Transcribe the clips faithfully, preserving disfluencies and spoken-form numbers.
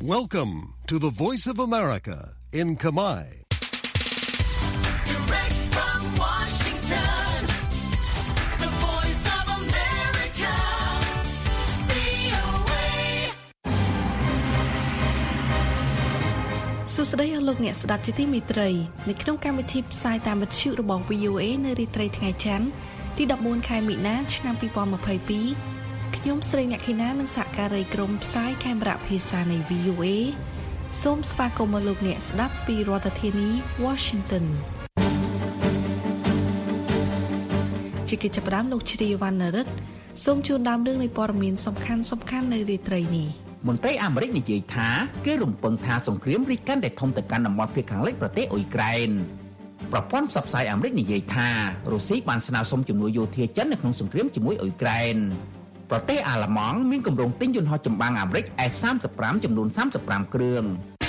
Welcome to the Voice of America in Khmer. Direct from Washington, the Voice of America, វី អូ เอសួស្តីអស់លោកអ្នកស្ដាប់ជាទីមេត្រីនៅក្នុងកម្មវិធីផ្សាយតាមវិទ្យុរបស់ វី អូ เอ នៅរាត្រីថ្ងៃច័ន្ទទីដប់បួនខែមីនាឆ្នាំពីរពាន់ម្ភៃពីរខ្ញុំស្រីអ្នកខេណានិងសហការីក្រុមផ្សាយខេមរៈភាសានៃ វី អូ เอ សូមស្វាគមន៍មកលោកអ្នកស្ដាប់ពីរដ្ឋធានី Washington ជាកិច្ចផ្ដាំលោកជ្រាវណ្ណរិទ្ធសូមជូនដើមរឿងនៃព័ត៌មានសំខាន់សំខាន់នៅរាត្រីនេះមន្ត្រីអាមេរិកនិយាយថាគេរំពឹងថាសង្គ្រាមរីកកាន់តែធំទៅកាន់តំបន់ភាគខាងលិចប្រទេសអ៊ុយក្រែនប្រព័ន្ធផ្សព្វផ្សាយអាមេរិកនិយាយថារុស្ស៊ីបានស្នើសុំជំនួយយោធាចិននៅក្នុងសង្គ្រាមជាមួយអ៊ុយក្រែនប្រទេសអាល្លឺម៉ង់មានគម្រោងទិញយន្តហោះចម្បាំងអាមេរិក អេហ្វ សាមសិបប្រាំ ចំនួនសាមសិបប្រាំគ្រឿង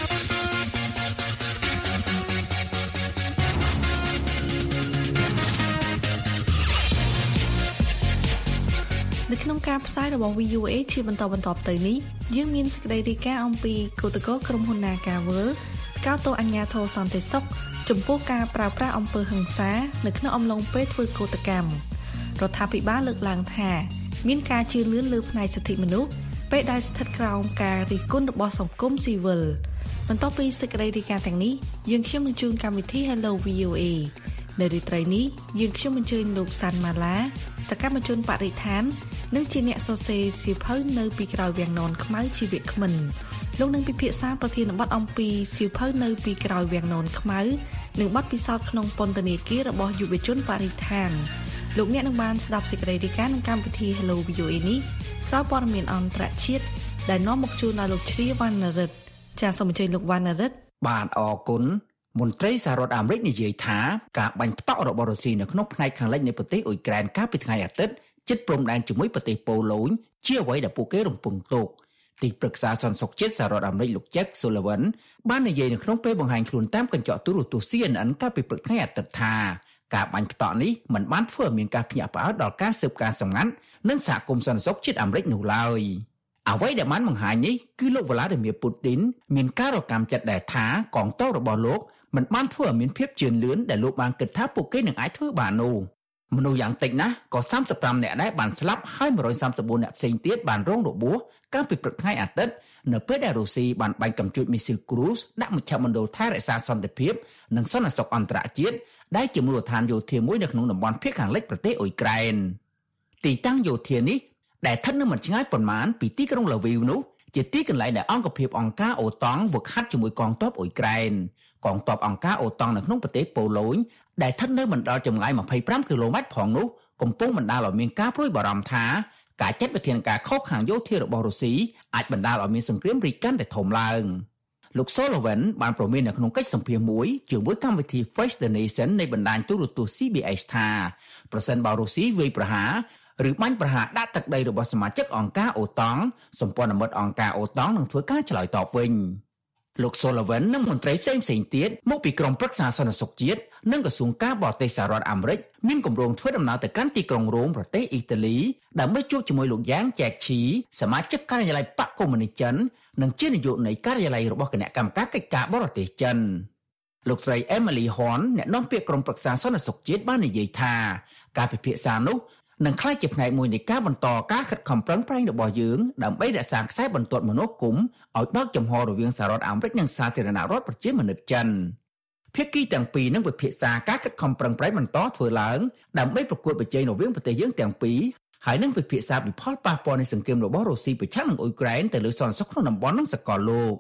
នៅក្នុងការផ្សាយរបស់ វី អូ เอ ជាបន្តបន្ទាប់ទៅនេះយើងមានសេចក្តីរាយការណ៍អំពីគឧតកោក្រុមហ៊ុន Nagavel កោតទោសអាជ្ញាធរសន្តិសុខចំពោះការប្រើប្រាស់អំពើហិង្សានៅក្នុងអំឡុងពេលធ្វើកោតកម្មរដ្ឋាភិបាលលើកឡើងថាមានការជឿនលឿនលើផ្នែកសិទ្ធិមនុស្សពេលដែលស្ថិតក្រោមការរិះគន់របស់សង្គមស៊ីវិលបន្ទាប់ពីសេចក្តីរាយការណ៍ទាំងនេះយើងខ្ញុំនឹងជូនកម្មវិធី Hello វី អូ เอ នៅរាត្រីនេះយើងខ្ញុំអញ្ជើញលោកសាន់ម៉ាឡាសកម្មជនបរិស្ថាននិងជាអ្នកសរសេរសៀវភៅនៅពីក្រោយវាំងននខ្មៅជីវៈគ្មិនលោកនឹងពិភាក្សាប្រធានបទអំពីសៀវភៅនៅពីក្រោយវាំងននខ្មៅនិងបទពិសោធន៍ក្នុងពន្ធនាគាររបស់យុវជនបរិស្ថានលោកអ្នកនឹងបានស្ដាប់សេចក្តីរាយការណ៍ក្នុងកម្មវិធី Hello វី អូ เอ នេះក្រោយព័ត៌មានអន្តរជាតិដែលនាំមកជូនដល់លោកជ្រាវណ្ណរិទ្ធចាសសូមអញ្ជើញលោកវណ្ណរិទ្ធបាទអរគុណមន្ត្រីសហរដ្ឋអាមេរិកនិយាយថាការបាញ់ផ្តក់របស់រុស្ស៊ីនៅក្នុងផ្នែកខាងលិចនៃប្រទេសអ៊ុយក្រែនកាលពីថ្ងៃអាទិត្យជិតព្រំដែនជាមួយប្រទេសប៉ូឡូញជាអ្វីដែលពួកគេរំពឹងទុកទីប្រឹក្សាសន្តិសុខជាតិសហរដ្ឋអាមេរិកលោក Jack Sullivan បាននិយាយនៅក្នុងពេលបង្ហាញខ្លួនតាមកញ្ចក់ទូរទស្សន៍ C N N កាលពីព្រឹកថ្ងៃអាទិត្យថាការបាញ់ផ្តក់នេះមិនបានធ្វើឲ្យមានការភ្ញាក់ផ្អើលដល់ការស៊ើបការណ៍សម្ងាត់និងសហគមន៍សន្តិសុខជាតិអាមេរិកនោះឡើយអ្វីដែលបានបង្ហាញនេះគឺលោក Vladimir Putin មានការរកម្មចិត្តដែលថាកងទ័ពរបស់លោកមិនបានធ្វើឲ្យមានភាពជឿនលឿនដែលលោកបានគិតថាពួកគេនឹងអាចធ្វើបាននោះមនុស្សយ៉ាងតិចណាស់ក៏សាមសិបប្រាំនាក់ដែរបានស្លាប់ហើយមួយរយសាមសិបបួននាក់ផ្សេងទៀតបានរងរបួសកាលពីព្រឹកថ្ងៃអាទិត្យនៅពេលដែលរុស្ស៊ីបានបាញ់កាំជ្រួចមីស៊ីលគ្រូសដាក់មជ្ឈមណ្ឌលថែរក្សាសន្តិភាពនិងសន្តិសុខអន្តរជាតិដែលជាមូលដ្ឋានយោធាមួយនៅក្នុងតំបន់ភាគខាងលិចប្រទេសអ៊ុយក្រែនទីតាំងយោធានេះដែលស្ថិតនៅមិនឆ្ងាយប៉ុន្មានពីទីក្រុងឡាវីវនោះជាទីកន្លែងដែលអង្គភាពអង្គការអូតង់វឹកហាត់ជាមួយកងទ័ពអ៊ុយក្រែនកងទ័ពអង្គការអូតង់នៅក្នុងប្រទេសប៉ូឡូញដែលស្ថិតនៅបណ្ដោយចម្ងាយម្ភៃប្រាំគីឡូម៉ែត្រផងនោះកំពុងបណ្ដាលឲ្យមានការព្រួយបារម្ភថាការចាត់វិធានការខុសខាងយោធារបស់រុស្ស៊ីអាចបណ្ដាលឲ្យមានសង្គ្រាមរីកកាន់តែធំឡើងលោក Sullivan បានប្រមាននៅក្នុងកិច្ចសម្ភាសន៍មួយជាមួយកម្មវិធី Face the Nation នៃបណ្ដាញទូរទស្សន៍ C B S ថាប្រសិនបើរុស្ស៊ីវាយប្រហារឬបាញ់ប្រហារដាក់ទឹកដីរបស់សមាជិកអង្គការអូតង់សម្ព័ន្ធមិត្តអង្គការអូតង់នឹងធ្វើការឆ្លើយតបវិញលោក Sullivan និងមន្ត្រីផ្សេងៗទៀតមកពីក្រុមប្រឹក្សាសន្តិសុខជាតិនិងក្រសួងការបរទេសសហរដ្ឋអាមេរិកមានគម្រោងធ្វើដំណើរទៅកាន់ទីក្រុងរ៉ូមប្រទេសអ៊ីតាលីដើម្បីជួបជាមួយលោកយ៉ាងចែកឈីសមាជិកការិយាល័យបកកុម្មុយនីសចិននិងជានាយកនៃការិយាល័យរបស់គណៈកម្មការកិច្ចការបរទេសចិនលោកស្រី Emily Horn អ្នកនាំពាក្យក្រុមប្រឹក្សាសន្តិសុខជាតិបាននិយាយថាការពិភាក្សានោះនឹងក្លាយជាផ្នែកមួយនៃការបន្តការខិតខំប្រឹងប្រែងរបស់យើងដើម្បីរក្សាខ្សែបន្ទាត់មនោគមឲ្យបើកចំហររវាងសហរដ្ឋអាមេរិកនិងសាធារណរដ្ឋប្រជាមានិតចិនភាគីទាំងពីរនឹងពិភាក្សាការខិតខំប្រឹងប្រែងបន្តធ្វើឡើងដើម្បីប្រកួតប្រជែងរវាងប្រទេសយើងទាំងពីរហើយនឹងពិភាក្សាពីផលប៉ះពាល់នៃសង្គ្រាមរបស់រុស្ស៊ីប្រឆាំងនឹងអ៊ុយក្រែនទៅលើសន្តិសុខក្នុងតំបន់និងសកលលោក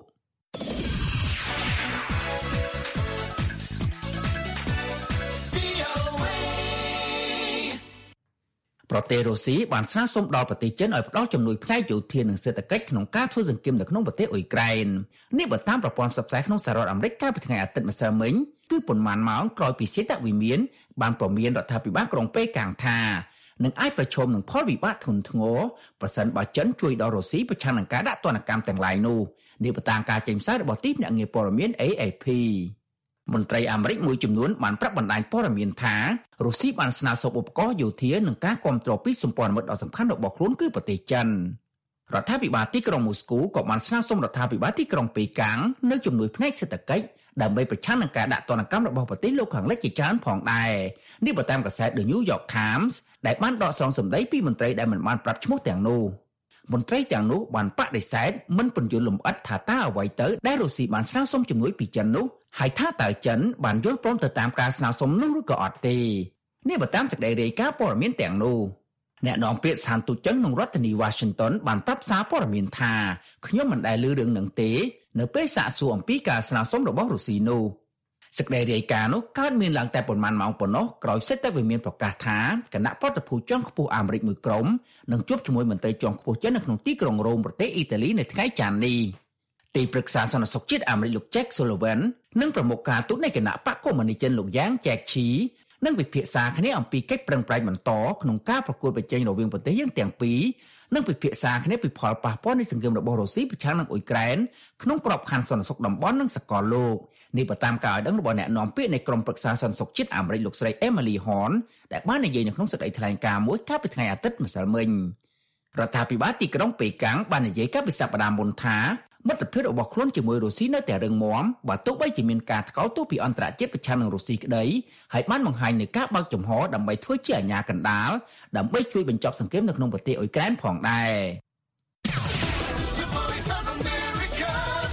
ប្រទេសរុស្ស៊ីបានស្នើសុំដល់ប្រទេសចិនឲ្យផ្តល់ជំនួយផ្នែកយោធានិងសេដ្ឋកិច្ចក្នុងការធ្វើសង្គ្រាមនៅក្នុងប្រទេសអ៊ុយក្រែននេះបើតាមប្រព័ន្ធផ្សព្វផ្សាយក្នុងសហរដ្ឋអាមេរិកកាលពីថ្ងៃអាទិត្យម្សិលមិញគឺប៉ុន្មានម៉ោងក្រោយពីសេតវិមានបានព្រមានរដ្ឋាភិបាលក្រុងប៉េកាំងថានឹងអាចប្រឈមនឹងផលវិបាកធ្ងន់ធ្ងរប្រសិនបើចិនជួយដល់រុស្ស៊ីប្រឆាំងនឹងការដាក់ទណ្ឌកម្មទាំងឡាយនោះនេះបើតាមការចេញផ្សាយរបស់ទីភ្នាក់ងារព័ត៌មាន A F P មន្ត្រីអាមេរិកមួយចំនួនបានប្រាប់បណ្ដាញព័ត៌មានថារុស្ស៊ីបានស្នើសុំឧបករណ៍យោធានិងការគាំទ្រពីសម្ព័ន្ធមិត្តដ៏សំខាន់របស់ខ្លួនគឺប្រទេសចិនរដ្ឋាភិបាលទីក្រុងមូស្គូក៏បានស្នើសុំរដ្ឋាភិបាលទីក្រុងប៉េកាំងនៅជំនួយផ្នែកសេដ្ឋកិច្ចដើម្បីប្រឆាំងនឹងការដាក់ទណ្ឌកម្មរបស់ប្រទេសលោកខាងលិចជាច្រើនផងដែរនេះបើតាមកាសែត The New York Times ដែលបានដកស្រង់សម្ដីពីមន្ត្រីដែលមិនបានប្រាប់ឈ្មោះទាំងនោះមន្ត្រីទាំងនោះបានបដិសេធមិនពន្យល់លម្អិតថាតើអ្វីទៅដែលរុស្ស៊ីបានស្នើសុំជំនួយពីចិននោះហើយថាតើចិនបានយល់ព្រមទៅតាមការស្នើសុំនោះឬក៏អត់ទេនេះបើតាមសេចក្តីរាយការណ៍ព័ត៌មានទាំងនោះអ្នកនាំពាក្យស្ថានទូតចិនក្នុងរដ្ឋធានី Washington បានប្រាប់សារព័ត៌មានថាខ្ញុំមិនដែលឮរឿងនឹងទេនៅពេលសាកសួរអំពីការស្នើសុំរបស់រុស្ស៊ីនោះសេចក្តីរាយការណ៍នោះកើតមានឡើងតែប៉ុន្មានម៉ោងប៉ុណ្ណោះក្រោយសេចក្តីវិមានប្រកាសថាគណៈប្រតិភូជាន់ខ្ពស់អាមេរិកមួយក្រុមនឹងជួបជាមួយមន្ត្រីជាន់ខ្ពស់ចិននៅក្នុងទីក្រុងរ៉ូមប្រទេសអ៊ីតាលីនៅថ្ងៃច័ន្ទនេះទីប្រឹក្សាសន្តិសុខជាតិអាមេរិកលោក Jack Sullivan និងប្រមុខការទូតនៃគណៈបកកុម្មុយនីសចិនលោកយ៉ាង Jack Chi នឹងពិភាក្សាគ្នាអំពីកិច្ចប្រឹងប្រែងបន្តក្នុងការប្រកួតប្រជែងរវាងប្រទេសយើងទាំងពីរនិងពិភាក្សាគ្នាពីផលប៉ះពាល់នៃសង្គ្រាមរបស់រុស្ស៊ីប្រឆាំងនឹងអ៊ុយក្រែនក្នុងក្របខ័ណ្ឌសន្តិសុខតំបន់និងសកលលោកនេះបើតាមការឲ្យដឹងរបស់អ្នកនាំពាក្យនៃក្រុមប្រឹក្សាសន្តិសុខជាតិអាមេរិកលោកស្រី Emily Horn ដែលបាននិយាយនៅក្នុងសេចក្តីថ្លែងការណ៍មួយកាលពីថ្ងៃអាទិត្យម្សិលមិញរដ្ឋាភិបាលទីក្រុងប៉េកាំងបាននិយាយកាលពីសប្តាហ៍មុនថាមិត្តភាពរបស់ខ្លួនជាមួយរុស្ស៊ីនៅតែរឹងមាំបើទោះបីជាមានការថ្កោលទោសពីអន្តរជាតិប្រឆាំងនឹងរុស្ស៊ីក្តីហើយបានបង្ហាញនូវការបើកចំហដើម្បីធ្វើជាអាជ្ញាកណ្ដាលដើម្បីជួយបញ្ចប់សង្គ្រាមនៅក្នុងប្រទេសអ៊ុយក្រែនផងដែរ The Voice of America.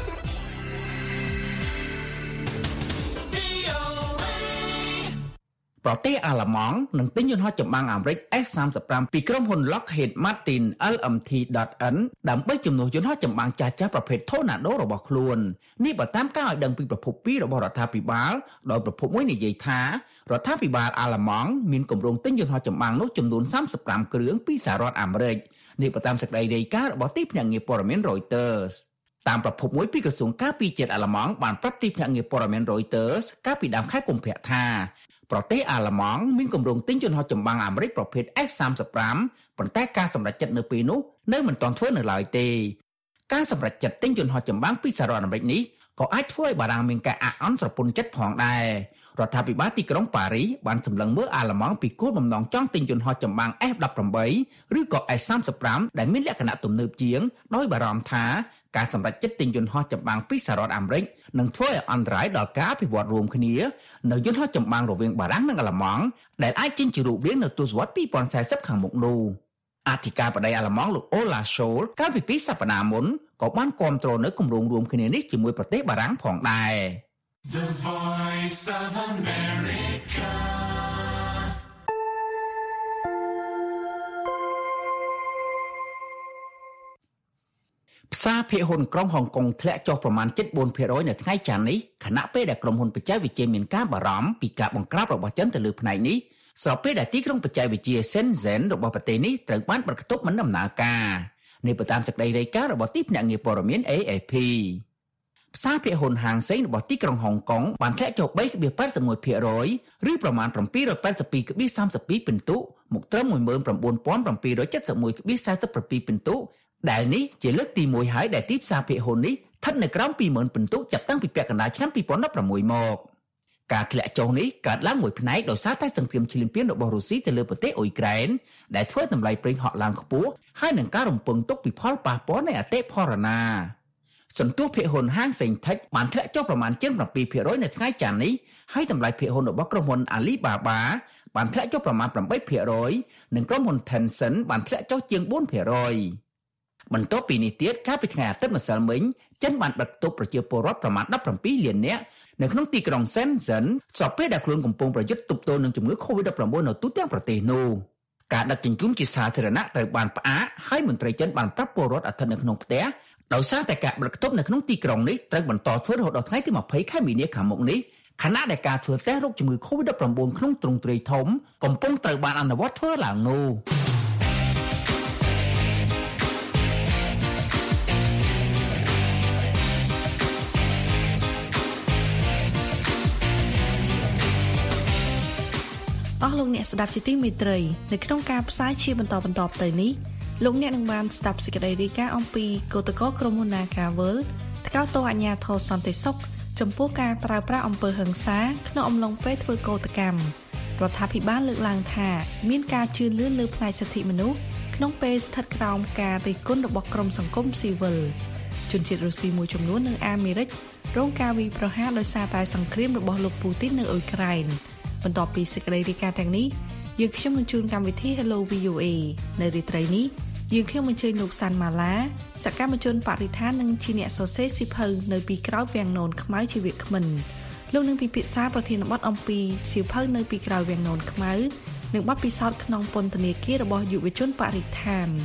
ប្រទេសអាល្លឺម៉ង់នឹងទិញយន្តហោះចម្បាំងអាមេរិក F សាមសិបប្រាំ ពីក្រុមហ៊ុន Lockheed Martin អែល អឹម ធី .N ដើម្បីជំនួសយន្តហោះចម្បាំងចាស់ៗប្រភេទ Tornado របស់ខ្លួននេះបើតាមការឲ្យដឹងពីប្រភពពីររបស់រដ្ឋាភិបាលដោយប្រភពមួយនិយាយថារដ្ឋាភិបាលអាល្លឺម៉ង់មានគម្រោងទិញយន្តហោះចម្បាំងនោះចំនួនសាមសិបប្រាំគ្រឿងពីសហរដ្ឋអាមេរិកនេះបើតាមសេចក្តីរាយការណ៍របស់ទីភ្នាក់ងារព័ត៌មាន Reuters តាមប្រភពមួយពីក្រសួងការពារជាតិអាល្លឺម៉ង់បានប្រាប់ទីភ្នាក់ងារព័ត៌មាន Reuters កាលពីដើមខែកុម្ភៈថាប្រទេសអាល្លឺម៉ង់មានគម្រោងទិញយន្តហោះចម្បាំងអាមេរិកប្រភេទ F សាមសិបប្រាំ ប៉ុន្តែការសម្រេចចិត្តនៅពេលនោះនៅមិនទាន់ធ្វើនៅឡើយទេការសម្រេចចិត្តទិញយន្តហោះចម្បាំងពីសហរដ្ឋអាមេរិកនេះក៏អាចធ្វើឲ្យបារាំងមានការអាក់អន់ស្រពន់ចិត្តផងដែររដ្ឋាភិបាលទីក្រុងប៉ារីសបានសម្លឹងមើលអាល្លឺម៉ង់ពីគោលបំណងចង់ទិញយន្តហោះចម្បាំង F ដប់ប្រាំបី ឬក៏ F សាមសិបប្រាំ ដែលមានលក្ខណៈទំនើបជាងដោយបារម្ភថាការសម្រេចចិត្តទិញយន្តហោះចម្បាំងពីសហរដ្ឋអាមេរិកនឹងធ្វើឲ្យអន្តរាយដល់ការអភិវឌ្ឍរួមគ្នានៅយន្តហោះចម្បាំងរវាងបារាំងនិងអាល្លឺម៉ង់ដែលអាចចេញជារូបរាងនៅទសវត្សរ៍ពីរពាន់សាសសិបខាងមុខនោះអធិការបតីអាល្លឺម៉ង់លោក Olaf Scholz កាលពីពីសប្តាហ៍មុនក៏បានគាំទ្រនៅគម្រោងរួមគ្នានេះជាមួយប្រទេសបារាំងផងដែរ The Voice of America. ផ្សារភាគហ៊ុនក្រុងហុងកុងធ្លាក់ចុះប្រមាណ ជិតបួនភាគរយ នៅថ្ងៃច័ន្ទនេះខណៈពេលដែលក្រុមហ៊ុនបច្ចេកវិទ្យាមានការបារម្ភពីការបង្ក្រាបរបស់ចិនទៅលើផ្នែកនេះស្របពេលដែលទីក្រុងបច្ចេកវិទ្យា Shenzhen របស់ប្រទេសនេះត្រូវបានបិទគប់មិនដំណើរការនេះបើតាមសេចក្តីរាយការណ៍របស់ទីភ្នាក់ងារព័ត៌មាន A F P ផ្សារភាគហ៊ុនហាងសេងរបស់ទីក្រុងហុងកុងបានធ្លាក់ចុះ បីភាគប៉ែតសិបមួយភាគរយ ឬប្រមាណ 782.32 ពិន្ទុមកត្រឹម មួយម៉ឺនប្រាំបួនពាន់ប្រាំពីររយចិតសិបមួយ.៤៧ ពិន្ទុដែលនេះជាលើកទីមួយហើយដែលទីផ្សារភាគហ៊ុននេះស្ថិតនៅក្រោម ពីរម៉ឺន ពិន្ទុចាប់តាំងពីពាក់កណ្ដាលឆ្នាំពីរពាន់ដប់ប្រាំមួយមកការធ្លាក់ចុះនេះកើតឡើងមួយផ្នែកដោយសារតែសង្គ្រាមឈ្លានពានរបស់រុស្ស៊ីទៅលើប្រទេសអ៊ុយក្រែនដែលធ្វើតម្លៃប្រេងហក់ឡើងខ្ពស់ហើយនឹងការរំពឹងទុកពីផលប៉ះពាល់នៃអតិផរណាសន្ទុះភាគហ៊ុនហាងសេងថិចបានធ្លាក់ចុះប្រមាណជាង 7ភាគរយ នៅថ្ងៃច័ន្ទនេះហើយតម្លៃភាគហ៊ុនរបស់ក្រុមហ៊ុន Alibaba បានធ្លាក់ចុះប្រមាណ 8ភាគរយ និងក្រុមហ៊ុន Tencent បានធ្លាក់ចុះជាង បួនភាគរយ បន្ទាប់ពីនេះទៀតកាលពីថ្ងៃអាទិត្យម្សិលមិញចិនបានបិទគប់ប្រជាពលរដ្ឋប្រមាណ ដប់ប្រាំពីរលាននាក់នៅក្នុងទីក្រុង Shenzhen ស្របពេលដែលខ្លួនកំពុងប្រយុទ្ធទប់ទល់នឹងជំងឺ COVID ដប់ប្រាំបួន នៅទូទាំងប្រទេសនោះការដឹកជញ្ជូនជាសាធារណៈត្រូវបានផ្អាកហើយមន្ត្រីចិនបានប្រាប់ពលរដ្ឋស្ថិតនៅក្នុងផ្ទះដោយសារតែការបិទគប់នៅក្នុងទីក្រុងនេះត្រូវបន្តធ្វើរហូតដល់ថ្ងៃទីម្ភៃខែមីនាខាងមុខនេះខណៈដែលការធ្វើតេស្តរោគជំងឺ COVID ដប់ប្រាំបួន ក្នុងទ្រង់ទ្រាយធំកំពុងត្រូវបានអនុវត្តធ្វើឡើងនោះអស់លោកអ្នកស្ដាប់ជាទីមេត្រីនៅក្នុងការផ្សាយជាបន្តបន្តទៅនេះលោកអ្នកនឹងបានស្ដាប់សេចក្តីរាយការណ៍អំពីគឧតកោក្រុមហ៊ុន Nagavel ថ្កោលទោសអាជ្ញាធរសន្តិសុខចំពោះការប្រើប្រាស់អំពើហិង្សាក្នុងអំឡុងពេលធ្វើកោតកម្មរដ្ឋាភិបាលលើកឡើងថាមានការជឿនលឿនលើផ្នែកសិទ្ធិមនុស្សក្នុងពេលស្ថិតក្រោមការរិះគន់របស់ក្រុមសង្គមស៊ីវិលជនជាតិរុស្ស៊ីមួយចំនួននៅអាមេរិករងការវាយប្រហារដោយសារតែសង្គ្រាមរបស់លោកពូទីននៅអ៊ុយក្រែនបន្ទាប់ពីសេចក្តីរាយការណ៍ទាំងនេះយើងខ្ញុំនឹងជួនកម្មវិធី Hello វី អូ เอ នៅរាត្រីនេះយើងខ្ញុំអញ្ជើញលោកសាន់ម៉ាឡាសកម្មជនបរិស្ថាននិងជាអ្នកសរសេរសៀវភៅនៅពីក្រោយវាំងននខ្មៅជាវាគ្មិនលោកនឹងពិភាក្សាប្រធានបទអំពីសៀវភៅនៅពីក្រោយវាំងននខ្មៅនិងបទពិសោធន៍ក្នុងពន្ធនាគាររបស់យុវជនបរិស្ថាន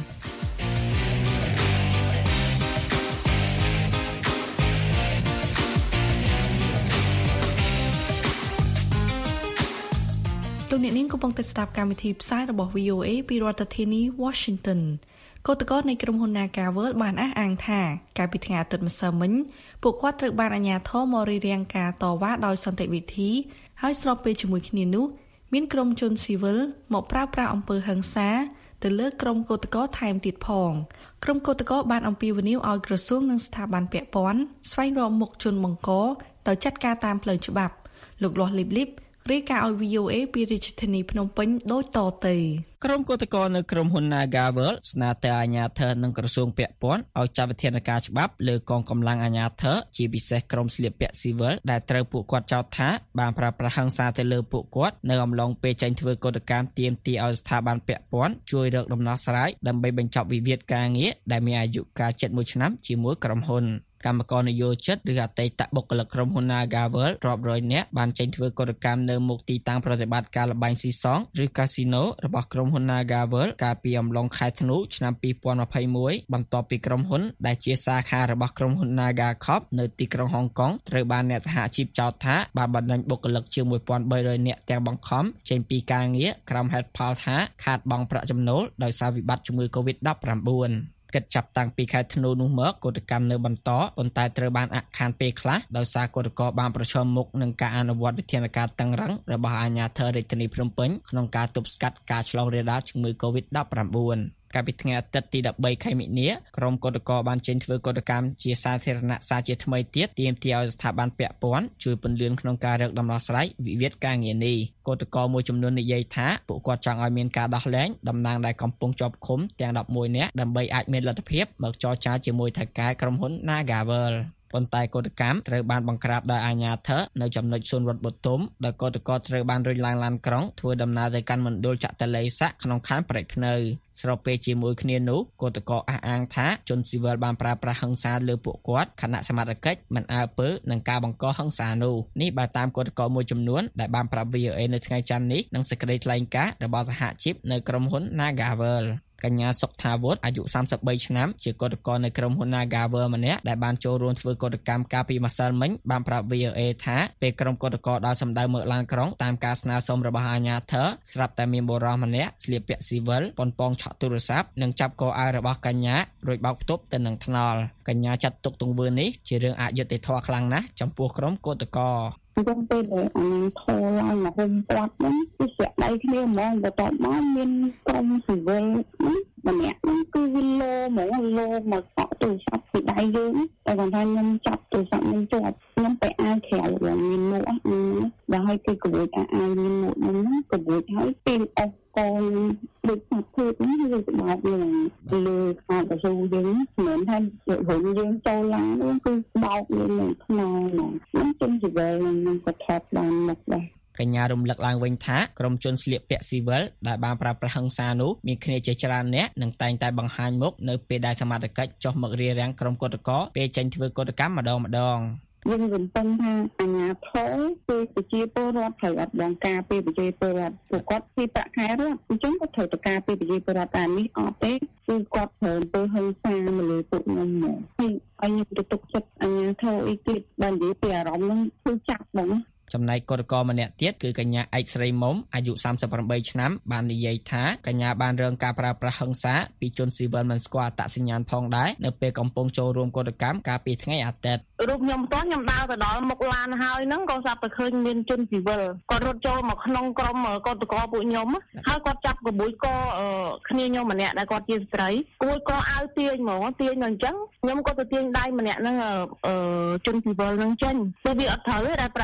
លោកអ្នកនាងកំពុងតែស្ដាប់កម្មវិធីផ្សាយរបស់ វី អូ เอ ពីរដ្ឋធានី Washington គឧតកោនៃក្រុមហ៊ុន Nagavel បានអះអាងថាកាលពីថ្ងៃអាទិត្យម្សិលមិញពួកគាត់ត្រូវបានអាជ្ញាធរមករារាំងការតវ៉ាដោយសន្តិវិធីហើយស្របពេលជាមួយគ្នានោះមានក្រុមជនស៊ីវិលមកប្រើប្រាស់អំពើហិង្សាទៅលើក្រុមគឧតកោថែមទៀតផងក្រុមគឧតកោបានអំពាវនាវឲ្យក្រសួងនិងស្ថាប័នពាក់ព័ន្ធស្វែងរកមុខជនបង្កដោយចាត់ការតាមផ្លូវច្បាប់លោកលាស់លីបលីបរាយការណ៍ឲ្យ វី អូ เอ ពីរាជធានីភ្នំពេញដូចតទៅក្រុមគឧតកោនៅក្រុមហ៊ុន Nagavel ស្នើទៅអាជ្ញាធរនិងក្រសួងពាក់ព័ន្ធឲ្យចាត់វិធានការច្បាប់លើកងកម្លាំងអាជ្ញាធរជាពិសេសក្រុមស្លៀកពាក់ស៊ីវិលដែលត្រូវពួកគាត់ចោទថាបានប្រើប្រាស់ហិង្សាទៅលើពួកគាត់នៅអំឡុងពេលចេញធ្វើកោតកម្មទាមទារឲ្យស្ថាប័នពាក់ព័ន្ធជួយរកដំណោះស្រាយដើម្បីបញ្ចប់វិវាទការងារដែលមានអាយុកាលជិតមួយឆ្នាំជាមួយក្រុមហ៊ុនកម្មករនយោជិតឬអតីតបុគ្គលិកក្រុមហ៊ុន Nagavel រាប់រយនាក់បានចេញធ្វើកោតកម្មនៅមុខទីតាំងប្រតិបត្តិការល្បែងស៊ីសងឬកាស៊ីណូរបស់ក្រុមហ៊ុន Nagavel កាលពីអំឡុងខែធ្នូឆ្នាំពីរពាន់ម្ភៃមួយបន្ទាប់ពីក្រុមហ៊ុនដែលជាសាខារបស់ក្រុមហ៊ុន Nagacorp នៅទីក្រុងហុងកុងត្រូវបានអ្នកសហជីពចោទថាបានបណ្តេញបុគ្គលិកជាងមួយពាន់បីរយនាក់ទាំងបង្ខំចេញពីការងារក្រោមហេតុផលថាខាតបង់ប្រាក់ចំណូលដោយសារវិបត្តិជំងឺ កូវីដ ដប់ប្រាំបួនគិតចាប់តាំងពីខែធ្នូនោះមកកោតកម្មនៅបន្តប៉ុន្តែត្រូវបានអាក់ខានពេលខ្លះដោយសារកោតក្របានប្រឈមមុខនឹងការអនុវត្តវិធានការតឹងរ៉ឹងរបស់អាជ្ញាធររាជធានីភ្នំពេញក្នុងការទប់ស្កាត់ការឆ្លងរាលដាលជំងឺ កូវីដ ដប់ប្រាំបួនកាលពីថ្ងៃអាទិត្យទីដប់បីខែមិនិនាក្រុមកោតក្របានចេញធ្វើកោតកម្មជាសាធារណៈសារជាថ្មីទៀតទាមទារឲ្យស្ថាប័នពាក់ព័ន្ធជួយពន្យាក្នុងការរកដំណោះស្រាយវិវាទការងារនេះកោតក្រមួយចំនួននិយាយថាពួកគាត់ចង់ឲ្យមានការដោះលែងតំណាងដែលកំពុងជាប់ឃុំទាំងដប់មួយនាក់ដើម្បីអាចមានលទ្ធភាពមកចរចាជាមួយថៅកែក្រុមហ៊ុន Nagavelប៉ុន្តែកោតកម្មត្រូវបានបង្ក្រាបដោយអាជ្ញាធរនៅចំណុចសួនវត្តបទុមដោយកោតក្រត្រូវបានរុញឡើងឡានក្រុងធ្វើដំណើរទៅកាន់មណ្ឌលចតុលេស័កក្នុងខណ្ឌព្រែកភ្នៅស្របពេលជាមួយគ្នានោះកោតក្រអះអាងថាជនស៊ីវិលបានប្រើប្រាស់ហិង្សាលើពួកគាត់ខណៈសមត្ថកិច្ចមិនអើពើនឹងការបង្កហិង្សានោះនេះបើតាមកោតក្រមួយចំនួនដែលបានប្រាប់ វី អូ เอ នៅថ្ងៃច័ន្ទនេះនឹងសេចក្តីថ្លែងការណ៍របស់សហជីពនៅក្រុមហ៊ុន Nagavelកញ្ញាសុកថាវុឌ្ឍអាយុសាមសិបបីឆ្នាំជាកោតក្រនៅក្រុមហ៊ុន Nagavel ម្នាក់ដែលបានចូលរួមធ្វើកោតកម្មកាលពីម្សិលមិញបានប្រាប់ វី អូ เอ ថាពេលក្រុមកោតក្រដល់សម្ដៅមើលឡានក្រុងតាមការស្នើសុំរបស់អាជ្ញាធរស្រាប់តែមានបុរសម្នាក់ស្លៀកពាក់ស៊ីវិលប៉ុនប៉ងឆក់ទូរស័ព្ទនិងចាប់កោអាវរបស់កញ្ញារួចបោកផ្ទប់ទៅនឹងថ្នល់កញ្ញាចាត់ទុកទង្វើនេះជារឿងអយុត្តិធម៌ខ្លាំងណាស់ចំពោះក្រុមកោតក្រខ្ញុំពេលដែលអាញាធរឡើងមកហុំព័ទ្ធហ្នឹងគឺស្រាក់ដៃគ្នាហ្មងបន្ទាប់មកមានក្រុមស៊ីវិលម្នាក់ហ្នឹងគឺវាលោហ្មងលោមកកក់ទូរស័ព្ទពីដៃយើងតែគាត់ថាខ្ញុំចាប់ទូរស័ព្ទនឹងជាប់ខ្ញុំទៅអាយក្រៅវាមានមួកដល់ហើយគឺក្រួយអាអាយមានមួកហ្នឹងក្រួយហើយពេលអស់កូនដូចថាធ្វើនេះវាបោកនឹងលើខាងកស៊ូយើងមិនថារុញយើងចូលឡាននោះគឺបោកលើនឹងថ្នល់ហ្នឹងជនស៊ីវិលនឹងក៏ថតបានមកដែរកញ្ញារំលឹកឡើងវិញថាក្រុមជនស្លៀកពាក់ស៊ីវិលដែលបានប្រើប្រាស់ហិង្សានោះមានគ្នាជាច្រើននាក់និងតែងតែបង្ហាញមុខនៅពេលដែលសមត្ថកិច្ចចុះមករារាំងក្រុមកោតក្រពេលចេញធ្វើកោតកម្មម្ដងម្ដងយើងរំពឹងថាអាជ្ញាធរគឺប្រជាពលរដ្ឋត្រូវអត់បងការពីប្រជាពលរដ្ឋពួកគាត់ពីប្រាក់ខែរដ្ឋអញ្ចឹងគាត់ត្រូវតការពីប្រជាពលរដ្ឋតែនេះអត់ទេគឺគាត់ត្រូវទៅហិង្សាមកលើពួកខ្ញុំមកហើយខ្ញុំទៅទុកចិត្តអាជ្ញាធរអីទៀតបើនិយាយពីអារម្មណ៍ហ្នឹងគឺចាប់ហ្មងចំណែកកោតក្រម្នាក់ទៀតគឺកញ្ញាឯកស្រីមុំអាយុសាមសិបប្រាំបីឆ្នាំបាននិយាយថាកញ្ញាបានរងការប្រើប្រាស់ហិង្សាពីជនស៊ីវិលមិនស្គាល់អត្តសញ្ញាណផងដែរនៅពេលកំពុងចូលរួមកោតកម្មកាលពីថ្ងៃអាទិត្យរូបខ្ញុំផ្ទាល់ខ្ញុំដើរទៅដល់មុខឡានហើយហ្នឹងក៏ស្រាប់តែឃើញមានជនស៊ីវិលគាត់រត់ចូលមកក្នុងក្រុមកោតក្រពួកខ្ញុំហើយគាត់ចាប់ក្បួយកគ្នាខ្ញុំម្នាក់ដែលគាត់ជាស្ត្រីគួយកអាវទាញហ្មងទាញអញ្ចឹងខ្ញុំក៏ទៅទាញដៃម្នាក់ហ្នឹងជនស៊ីវិលហ្នឹងចេញតែវាអត់ត្រូវទេដែលប្រើមក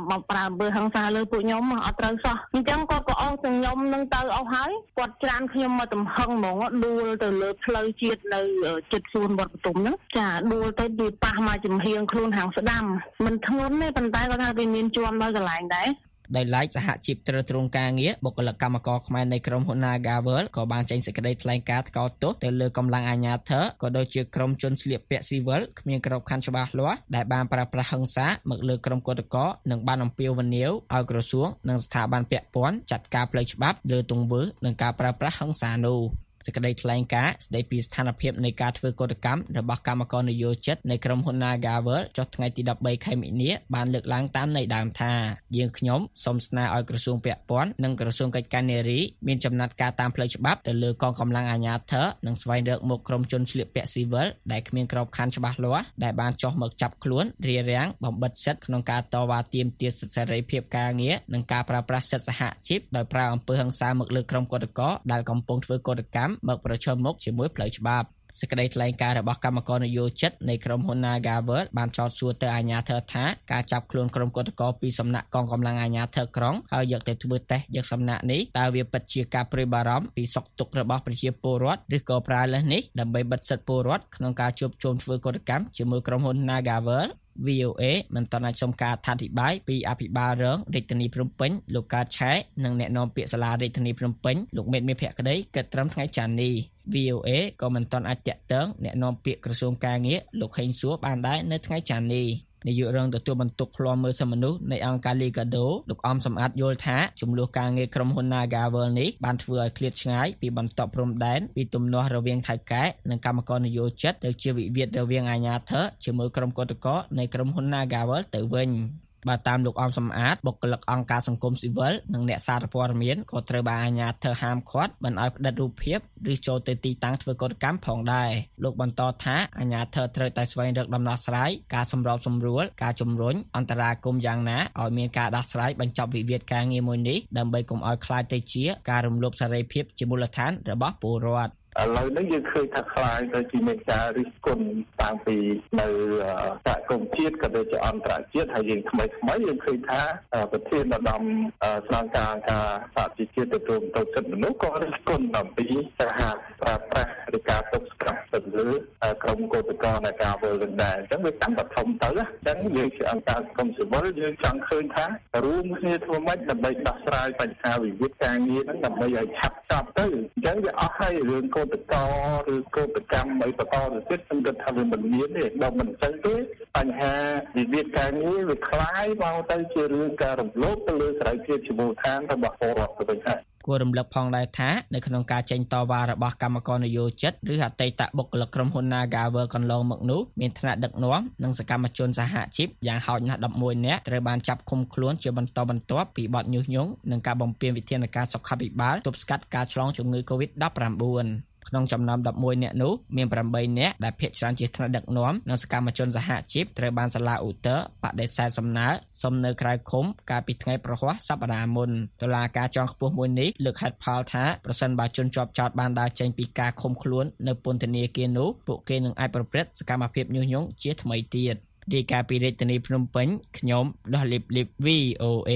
បំប្រើអំពើហិង្សាលើពួកខ្ញុំអត់ត្រូវសោះអញ្ចឹងគាត់ក៏អស់ទាំងខ្ញុំនឹងទៅអស់ហើយគាត់ច្រានខ្ញុំមកទំហឹងហ្មងដួលទៅលើផ្លូវជាតិនៅជិតសួនវត្តបទុមហ្នឹងចាដួលទៅវាប៉ះមកចំហៀងខ្លួនហាងស្ដាំមិនធ្ងន់ទេប៉ុន្តែគាត់ថាវាមានជាប់នៅកន្លែងដែរដោយឡែកសហជីពត្រួតត្រងការងារបុគ្គលិកកម្មករខ្មែរនៃក្រុមហ៊ុន Nagavel ក៏បានចេញសេចក្តីថ្លែងការណ៍ថ្កោលទោសទៅលើកម្លាំងអាជ្ញាធរក៏ដូចជាក្រុមជនស្លៀកពាក់ស៊ីវិលគ្មានក្របខ័ណ្ឌច្បាស់លាស់ដែលបានប្រើប្រាស់ហិង្សាមកលើក្រុមគឧតកោនិងបានអំពាវនាវឲ្យក្រសួងនិងស្ថាប័នពាក់ព័ន្ធចាត់ការផ្លូវច្បាប់លើទង្វើនិងការប្រើប្រាស់ហិង្សានោះសេចក្តីថ្លែងការណ៍ស្តីពីស្ថានភាពនៃការធ្វើកុតកម្មរបស់កម្មករនយោជិតនៃក្រុមហ៊ុន Nagavel ចុះថ្ងៃទីដប់បីខែមិនិនាបានលើកឡើងតាមន័យដើមថាយើងខ្ញុំសូមស្នើឲ្យក្រសួងពាក់ព័ន្ធនិងក្រសួងកិច្ចការនារីមានចំណាត់ការតាមផ្លូវច្បាប់ទៅលើកងកម្លាំងអាជ្ញាធរនិងស្វែងរកមុខក្រុមជនស្លៀកពាក់ស៊ីវិលដែលគ្មានក្របខ័ណ្ឌច្បាស់លាស់ដែលបានចុះមកចាប់ខ្លួនរារាំងបំបិទសិទ្ធិក្នុងការតវ៉ាទាមទារសិទ្ធិសេរីភាពការងារនិងការប្រើប្រាស់សិទ្ធិសហជីពដោយប្រើអំពើហិង្សាមកលើក្រុមគឧតកោដែលកំពុងធ្វើកុតកម្មមកប្រឈមមុខជាមួយផ្លូវច្បាប់សេចក្តីថ្លែងការណ៍របស់កម្មករនយោជិតនៃក្រុមហ៊ុន Nagavel បានចោទសួរទៅអាជ្ញាធរថាការចាប់ខ្លួនក្រុមគឧតកោពីសំណាក់កងកម្លាំងអាជ្ញាធរក្រុងហើយយកទៅធ្វើតេស្តយកសំណាក់នេះតើវាពិតជាការព្រួយបារម្ភពីសុខទុក្ខរបស់ប្រជាពលរដ្ឋឬក៏ប្រើលើសនេះដើម្បីបិទសិទ្ធិពលរដ្ឋក្នុងការជួបជុំធ្វើកុតកម្មជាមួយក្រុមហ៊ុន Nagavelវី អូ เอ មិនទាន់អាចសុំការអធិប្បាយពីអភិបាលរងរាជធានីភ្នំពេញលោកកើតឆែនិងអ្នកនាំពាក្យសាលារាជធានីភ្នំពេញលោកមេតមាសភក្តីគិតត្រឹមថ្ងៃច័ន្ទនេះ វី អូ เอ ក៏មិនទាន់អាចតាក់ទងអ្នកនាំពាក្យក្រសួងការងារលោកហេងសួរបានដែរនៅថ្ងៃច័ន្ទនេះនាយករងទទួលបន្ទុកឃ្លាំមើលសិទ្ធិមនុស្សនៃអង្គការ Liga do លោកអំសំអាតយល់ថាចំនួនការងារក្រុមហ៊ុន Nagavel នេះបានធ្វើឲ្យឃ្លាតឆ្ងាយពីបន្ទាត់ព្រំដែនពីទំនាស់រវាងថៅកែនិងកម្មករនយោជិតទៅជាវិវាទរវាងអាជ្ញាធរជាមួយក្រុមគឧតកោនៃក្រុមហ៊ុន Nagavel ទៅវិញបើតាមលោកអំសំអាតបុគ្គលិកអង្គការសង្គមស៊ីវិលនិងអ្នកសារព័ត៌មានក៏ត្រូវបានអាជ្ញាធរហាមឃាត់មិនឲ្យផ្តិតរូបភាពឬចូលទៅទីតាំងធ្វើកុតកម្មផងដែរលោកបន្តថាអាជ្ញាធរត្រូវតែស្វែងរកដំណោះស្រាយការសម្របសម្រួលការជំរុញអន្តរាគមន៍យ៉ាងណាឲ្យមានការដោះស្រាយបញ្ចប់វិវាទការងារមួយនេះដើម្បីកុំឲ្យក្លាយទៅជាការរំលោភសេរីភាពជាមូលដ្ឋានរបស់ពលរដ្ឋឥឡូវនេះយើងឃើញថាខ្លាយទៅជាមានការរិះគន់តាំងពីនៅសហគមន៍ជាតិក៏ដូចជាអន្តរជាតិហើយយើងថ្មីថ្មីយើងឃើញថាប្រធានឧត្តមស្នងការការសហជីវជាតិទទួលបន្ទុកសិទ្ធិមនុស្សក៏រិះគន់អំពីការប្រើប្រាស់ឬការទុកស្កាត់ទៅលើក្រុមគឧតកោនៃការវិលដែរអញ្ចឹងវាកាន់តែធំទៅអញ្ចឹងយើងជាអង្គការសង្គមស៊ីវិលយើងចង់ឃើញថារួមគ្នាធ្វើម៉េចដើម្បីដោះស្រាយបញ្ហាវិវាទការងារហ្នឹងដើម្បីឲ្យឆាប់ចប់ទៅអញ្ចឹងវាអស់ហើយរឿងគឧតកោឬគឧតកម្មអីបន្តទៅទៀតខ្ញុំគិតថាវាមិនមានទេដល់មិនអញ្ចឹងទេបញ្ហាវិវាទការងារវាคล้ายមកទៅជារឿងការរំលោភទៅលើសេរីភាពជាមូលដ្ឋានរបស់ពលរដ្ឋទៅវិញហើយគួររំលឹកផងដែរថានៅក្នុងការចេញតវ៉ារបស់កម្មករនយោជិតឬអតីតបុគ្គលិកក្រុមហ៊ុន Nagavel កន្លងមកនោះមានថ្នាក់ដឹកនាំនិងសកម្មជនសហជីពយ៉ាងហោចណាស់ដប់មួយនាក់ត្រូវបានចាប់ឃុំខ្លួនជាបន្តបន្ទាប់ពីបទញុះញង់និងការបំពានវិធានការសុខាភិបាលទប់ស្កាត់ការឆ្លងជំងឺ កូវីដ ដប់ប្រាំបួន ក្នុងចំណោមដប់មួយនាក់នោះមានប្រាំបីនាក់ដែលភាគច្រើនជាថ្នាក់ដឹកនាំនិងសកម្មជនសហជីពត្រូវបានសាលាឧទ្ធរបដិសេធសំណើសុំនៅក្រៅឃុំកាលពីថ្ងៃប្រហ័សសប្តាហ៍មុនតុលាការជាន់ខ្ពស់មួយនេះលើកហេតុផលថាប្រសិនបើជនជាប់ចោទបានដើរចេញពីការឃុំខ្លួននៅពន្ធនាគារនោះពួកគេនឹងអាចប្រព្រឹត្តសកម្មភាពញុះញង់ជាថ្មីទៀតរាយការណ៍ពីរាជធានីភ្នំពេញខ្ញុំដោះលីបលីប វី អូ เอ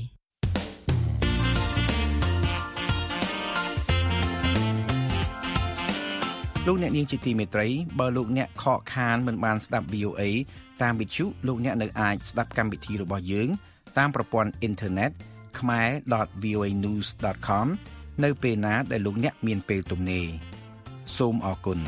លោកអ្នកនាងជាទីមេត្រីបើលោកអ្នកខកខានមិនបានស្ដាប់ វី អូ เอ តាមវិទ្យុលោកអ្នកនៅអាចស្ដាប់កម្មវិធីរបស់យើងតាមប្រព័ន្ធអ៊ីនធឺណិត ខ្មែរ ដត វី អូ เอ news ដត com នៅពេលណាដែលលោកអ្នកមានពេលទំនេរសូមអរគុណ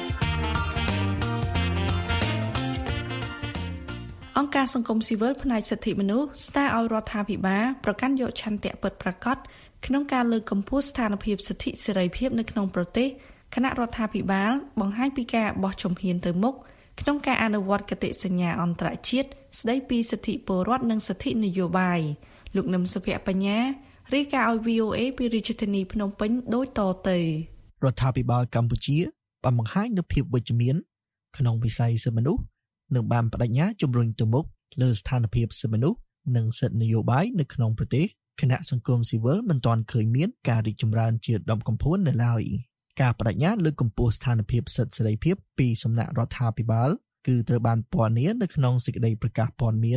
អង្គការសង្គមស៊ីវិលផ្នែកសិទ្ធិមនុស្សស្នើឲ្យរដ្ឋាភិបាលប្រកាន់យកឆន្ទៈពិតប្រាកដក្នុងការលើកកម្ពស់ស្ថានភាពសិទ្ធិសេរីភាពនៅក្នុងប្រទេសគណៈរដ្ឋាភិបាលបង្ហាញពីការបោះជំហានទៅមុខក្នុងការអនុវត្តគតិសញ្ញាអន្តរជាតិស្តីពីសិទ្ធិពលរដ្ឋនិងសិទ្ធិនយោបាយលោកនឹមសុភ័ក្របញ្ញារាយការណ៍ឲ្យ វី អូ เอ ពីរាជធានីភ្នំពេញដូចតទៅរដ្ឋាភិបាលកម្ពុជាបានបង្ហាញនូវភាពវិជ្ជមានក្នុងវិស័យសិទ្ធិមនុស្សនិងបានបដិញ្ញាជំរុញទៅមុខលើស្ថានភាពសិទ្ធិមនុស្សនិងសិទ្ធិនយោបាយនៅក្នុងប្រទេសគណៈសង្គមស៊ីវិលមិនទាន់ឃើញមានការរីកចម្រើនជាដុំកំភួននៅឡើយការបដិញ្ញាលើកកម្ពស់ស្ថានភាពសិទ្ធិសេរីភាពពីសំណាក់រដ្ឋាភិបាលគឺត្រូវបានពណ៌នានៅក្នុងសេចក្តីប្រកាសព័ត៌មាន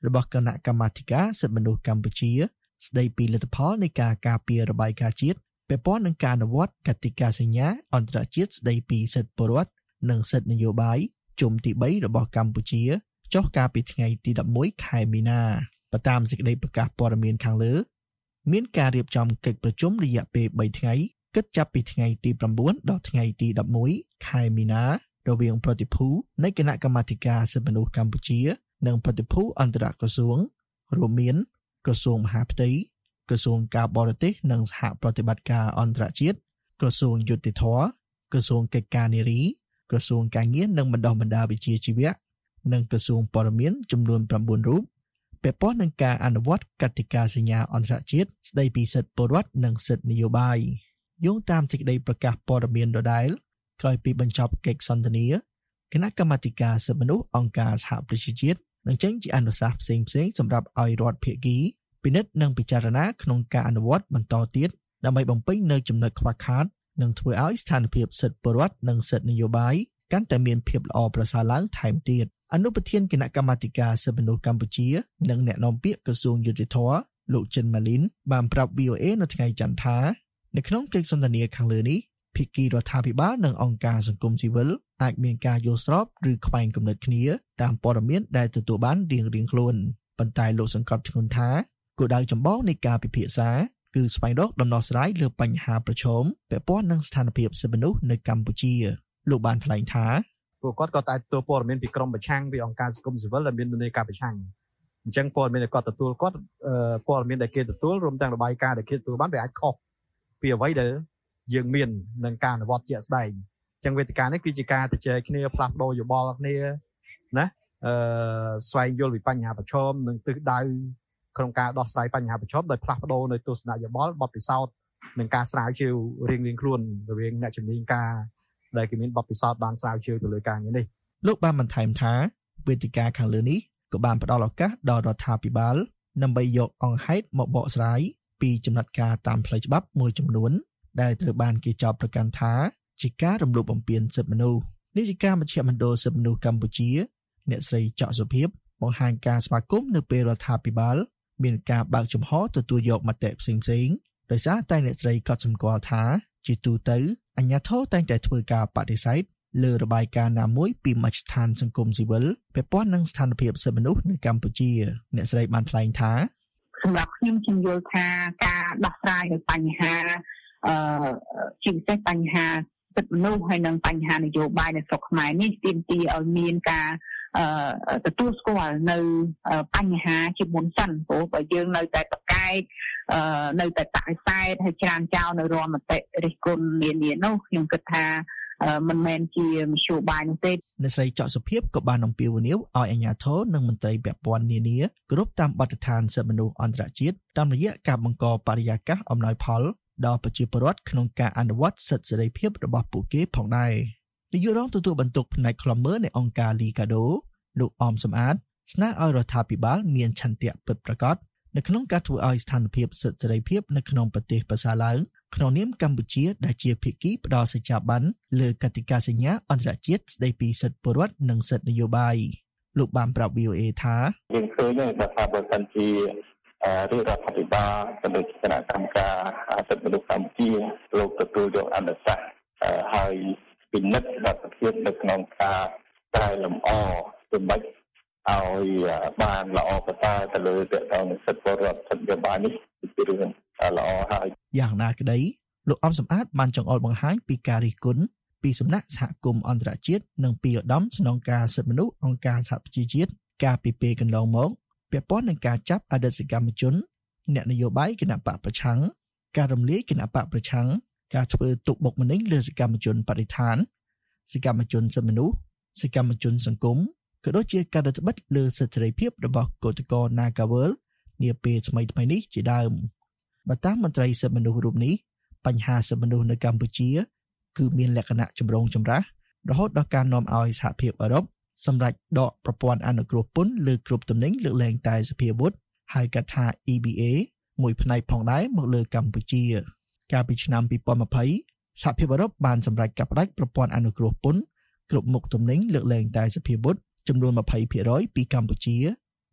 របស់គណៈកម្មាធិការសិទ្ធិមនុស្សកម្ពុជាស្ដីពីលទ្ធផលនៃការការពាររបាយការណ៍ជាតិពាក់ព័ន្ធនឹងការអនុវត្តកតិកាសញ្ញាអន្តរជាតិស្ដីពីសិទ្ធិពលរដ្ឋនិងសិទ្ធិនយោបាយជុំទី3របស់កម្ពុជាចុះកាលពីថ្ងៃទីដប់មួយខែមីនាបើតាមសេចក្តីប្រកាសព័ត៌មានខាងលើមានការរៀបចំកិច្ចប្រជុំរយៈពេលបីថ្ងៃគិតចាប់ពីថ្ងៃទី9ដល់ថ្ងៃទីដប់មួយខែមីនារវាងប្រតិភូនៃគណៈកម្មាធិការសិទ្ធិមនុស្សកម្ពុជានិងប្រតិភូអន្តរក្រសួងរួមមានក្រសួងមហាផ្ទៃក្រសួងការបរទេសនិងសហប្រតិបត្តិការអន្តរជាតិក្រសួងយុតិធម៌ក្រសួងកិច្ចការនារីក្រសួងការងារនិងបណ្ដុះបណ្ដាលវិជ្ជាជីវៈនិងក្រសួងព័ត៌មានចំនួន9រូបពាក់ព័ន្ធនឹងការអនុវត្តកតិកាសញ្ញាអន្តរជាតិស្ដីពីសិទ្ធិពលរដ្ឋនិងសិទ្ធិនយោបាយយោងតាមសេចក្តីប្រកាសព័ត៌មានដដែលក្រោយពីបញ្ចប់កិច្ចសន្ទនាគណៈកម្មាធិការសិទ្ធិមនុស្សអង្គការសហប្រជាជាតិនឹងចេញជាអនុសាសន៍ផ្សេងៗសម្រាប់ឲ្យរដ្ឋភាគីពិនិត្យនិងពិចារណាក្នុងការអនុវត្តបន្តទៀតដើម្បីបំពេញនៅចំណុចខ្វះខាតនិងធ្វើឲ្យស្ថានភាពសិទ្ធិពលរដ្ឋនិងសិទ្ធិនយោបាយកាន់តែមានភាពល្អប្រសើរឡើងថែមទៀតអនុប្រធានគណៈកម្មាធិការសិទ្ធិមនុស្សកម្ពុជានិងអ្នកនាំពាក្យក្រសួងយុតិធម៌លោកចិនម៉ាលីនបានប្រាប់ វី អូ អេ នៅថ្ងៃច័ន្ទថានៅក្នុងកិច្ចសន្ទនាខាងលើនេះភាគីរដ្ឋាភិបាលនិងអង្គការសង្គមស៊ីវិលអាចមានការយល់ស្របឬខ្វែងគំនិតគ្នាតាមព័ត៌មានដែលទទួលបានរៀងៗខ្លួនប៉ុន្តែលោកសង្កត់ធ្ងន់ថាគោលដៅចម្បងនៃការពិភាក្សាគឺស្វែងរកដំណោះស្រាយលើបញ្ហាប្រឈមពាក់ព័ន្ធនឹងស្ថានភាពសិទ្ធិមនុស្សនៅកម្ពុជាលោកបានថ្លែងថាពួកគាត់ក៏តែទទួលព័ត៌មានពីក្រមប្រឆាំងពីអង្គការសង្គមស៊ីវិលដែលមានន័យការប្រឆាំងអញ្ចឹងព័ត៌មានដែលគាត់ទទួលគាត់ព័ត៌មានដែលគេទទួលរួមទាំងរបាយការណ៍ដែលគេទទួលបានវាអាចខុសពីអ្វីដែលយើងមាននឹងការអនុវត្តជាក់ស្ដែងអញ្ចឹងវេទិកានេះគឺជាការទៅជែកគ្នាផ្លាស់ប្ដូរយោបល់គ្នាណាអឺស្វែងយល់ពីបញ្ហាប្រឈមនិងទិសដៅក្នុងការដោះស្រាយបញ្ហាប្រឈមដោយផ្លាស់ប្ដូរនៅទស្សនៈយោបល់បទពិសោធន៍និងការស្រាវជ្រាវរៀងៗខ្លួនរវាងអ្នកជំនាញការដែលគេមានបទពិសោធន៍បានស្រាវជ្រាវទៅលើការងារនេះលោកបានបន្ថែមថាវេទិកាខាងលើនេះក៏បានផ្ដល់ឱកាសដល់រដ្ឋាភិបាលដើម្បីយកអង្គហេតុមកបកស្រាយពីចំណាត់ការតាមផ្លូវច្បាប់មួយចំនួនដែលត្រូវបានគេចោទប្រកាន់ថាជាការរំលោភបំពានសិទ្ធិមនុស្សនេះជាការមជ្ឈមណ្ឌលសិទ្ធិមនុស្សកម្ពុជាអ្នកស្រីច័កសុភិបបង្ហាញការស្វាគមន៍នៅពេលរដ្ឋាភិបាលមានការបើកចំហទទួលយកមតិផ្សេងៗដោយសារតែអ្នកស្រីក៏សម្គាល់ថាជាទូទៅអាជ្ញាធរតែងតែធ្វើការបដិសេធលើរបាយការណ៍ណាមួយពីមជ្ឈដ្ឋានសង្គមស៊ីវិលពាក់ព័ន្ធនឹងស្ថានភាពសិទ្ធិមនុស្សនៅកម្ពុជាអ្នកស្រីបានថ្លែងថាសម្រាប់ខ្ញុំខ្ញុំយល់ថាការដោះស្រាយនៅបញ្ហាអឺជាពិសេសបញ្ហាសិទ្ធិមនុស្សហើយនិងបញ្ហានយោបាយនៅស្រុកខ្មែរនេះទាមទារឲ្យមានការអឺទទួលស្គាល់នៅបញ្ហាជាមុនសិនព្រោះបើយើងនៅតែប្រកែកអឺនៅតែបដិសេធហើយច្រានចោលនៅរាល់មតិរិះគន់នានានោះខ្ញុំគិតថាមិនមែនជាមធ្យោបាយនោះទេអ្នកស្រីច័កសុភិបក៏បានអំពាវនាវឲ្យអាជ្ញាធរនិងមន្ត្រីពាក់ព័ន្ធនានាគោរពតាមបទដ្ឋានសិទ្ធិមនុស្សអន្តរជាតិតាមរយៈការបង្កបរិយាកាសអំណោយផលដល់ប្រជាពលរដ្ឋក្នុងការអនុវត្តសិទ្ធិសេរីភាពរបស់ពួកគេផងដែរនាយករងទទួលបន្ទុកផ្នែកឃ្លាំមើលនៃអង្គការ Liga do លោកអមសំអាតស្នើឲ្យរដ្ឋាភិបាលមានឆន្ទៈពិតប្រាកដនៅក្នុងការធ្វើឲ្យស្ថានភាពសិទ្ធិសេរីភាពនៅក្នុងប្រទេសប្រសើរឡើងក្នុងនាមកម្ពុជាដែលជាភាគីផ្ដល់សច្ចាប័នលើកតិកាសញ្ញាអន្តរជាតិស្ដីពីសិទ្ធិពលរដ្ឋនិងសិទ្ធិនយោបាយលោកបានប្រាប់ វី អូ អេ ថាយើងឃើញថាបើសិនជារាជរដ្ឋាភិបាលទៅលើគណៈកម្មការសិទ្ធិមនុស្សកម្ពុជាលោកទទួលយកអនុសាសន៍ហើយពិនិត្យលទ្ធភាពនៅក្នុងការកែលម្អសម្រាប់ឲ្យបានល្អប្រសើរទៅលើទៅដល់សិទ្ធិពលរដ្ឋសិទ្ធិនយោបាយនេះជារឿងល្អហើយយ៉ាងណាក្តីលោកអំសំអាតបានចង្អុលបង្ហាញពីការរិះគន់ពីសំណាក់សហគមន៍អន្តរជាតិនិងពីឧត្តមស្នងការសិទ្ធិមនុស្សអង្គការសហប្រជាជាតិកាលពីពេលកន្លងមកពាក់ព័ន្ធនឹងការចាប់អតីតសកម្មជនអ្នកនយោបាយគណបកប្រឆាំងការរំលាយគណបកប្រឆាំងការធ្វើទុកបុកម្នេញលើសកម្មជនបដិឋានសកម្មជនសិទ្ធិមនុស្សសកម្មជនសង្គមក៏ដូចជាការរដ្ឋបិទលើសិទ្ធិសេរីភាពរបស់គឧតកោ Nagawal នាពេលថ្មីថ្មីនេះជាដើមបើតាមមន្ត្រីសិទ្ធិមនុស្សរូបនេះបញ្ហាសិទ្ធិមនុស្សនៅកម្ពុជាគឺមានលក្ខណៈចម្រូងចម្រាសរហូតដល់ការនាំឲ្យសហភាពអឺរ៉ុបសម្រេចដកប្រព័ន្ធអនុគ្រោះពន្ធលើគ្រប់ទំនិញលើកលែងតែសភាវុធហៅកាត់ថា អ៊ី ប៊ី អេ មួយផ្នែកផងដែរមកលើកម្ពុជាកាលពីឆ្នាំពីរពាន់ยี่สิบសហភាពអឺរ៉ុបបានសម្រេចកាត់ផ្តាច់ប្រព័ន្ធអនុគ្រោះពន្ធគ្រប់មុខទំនិញលើកលែងតែសភាវុធចំនួនยี่สิบភាគរយពីកម្ពុជា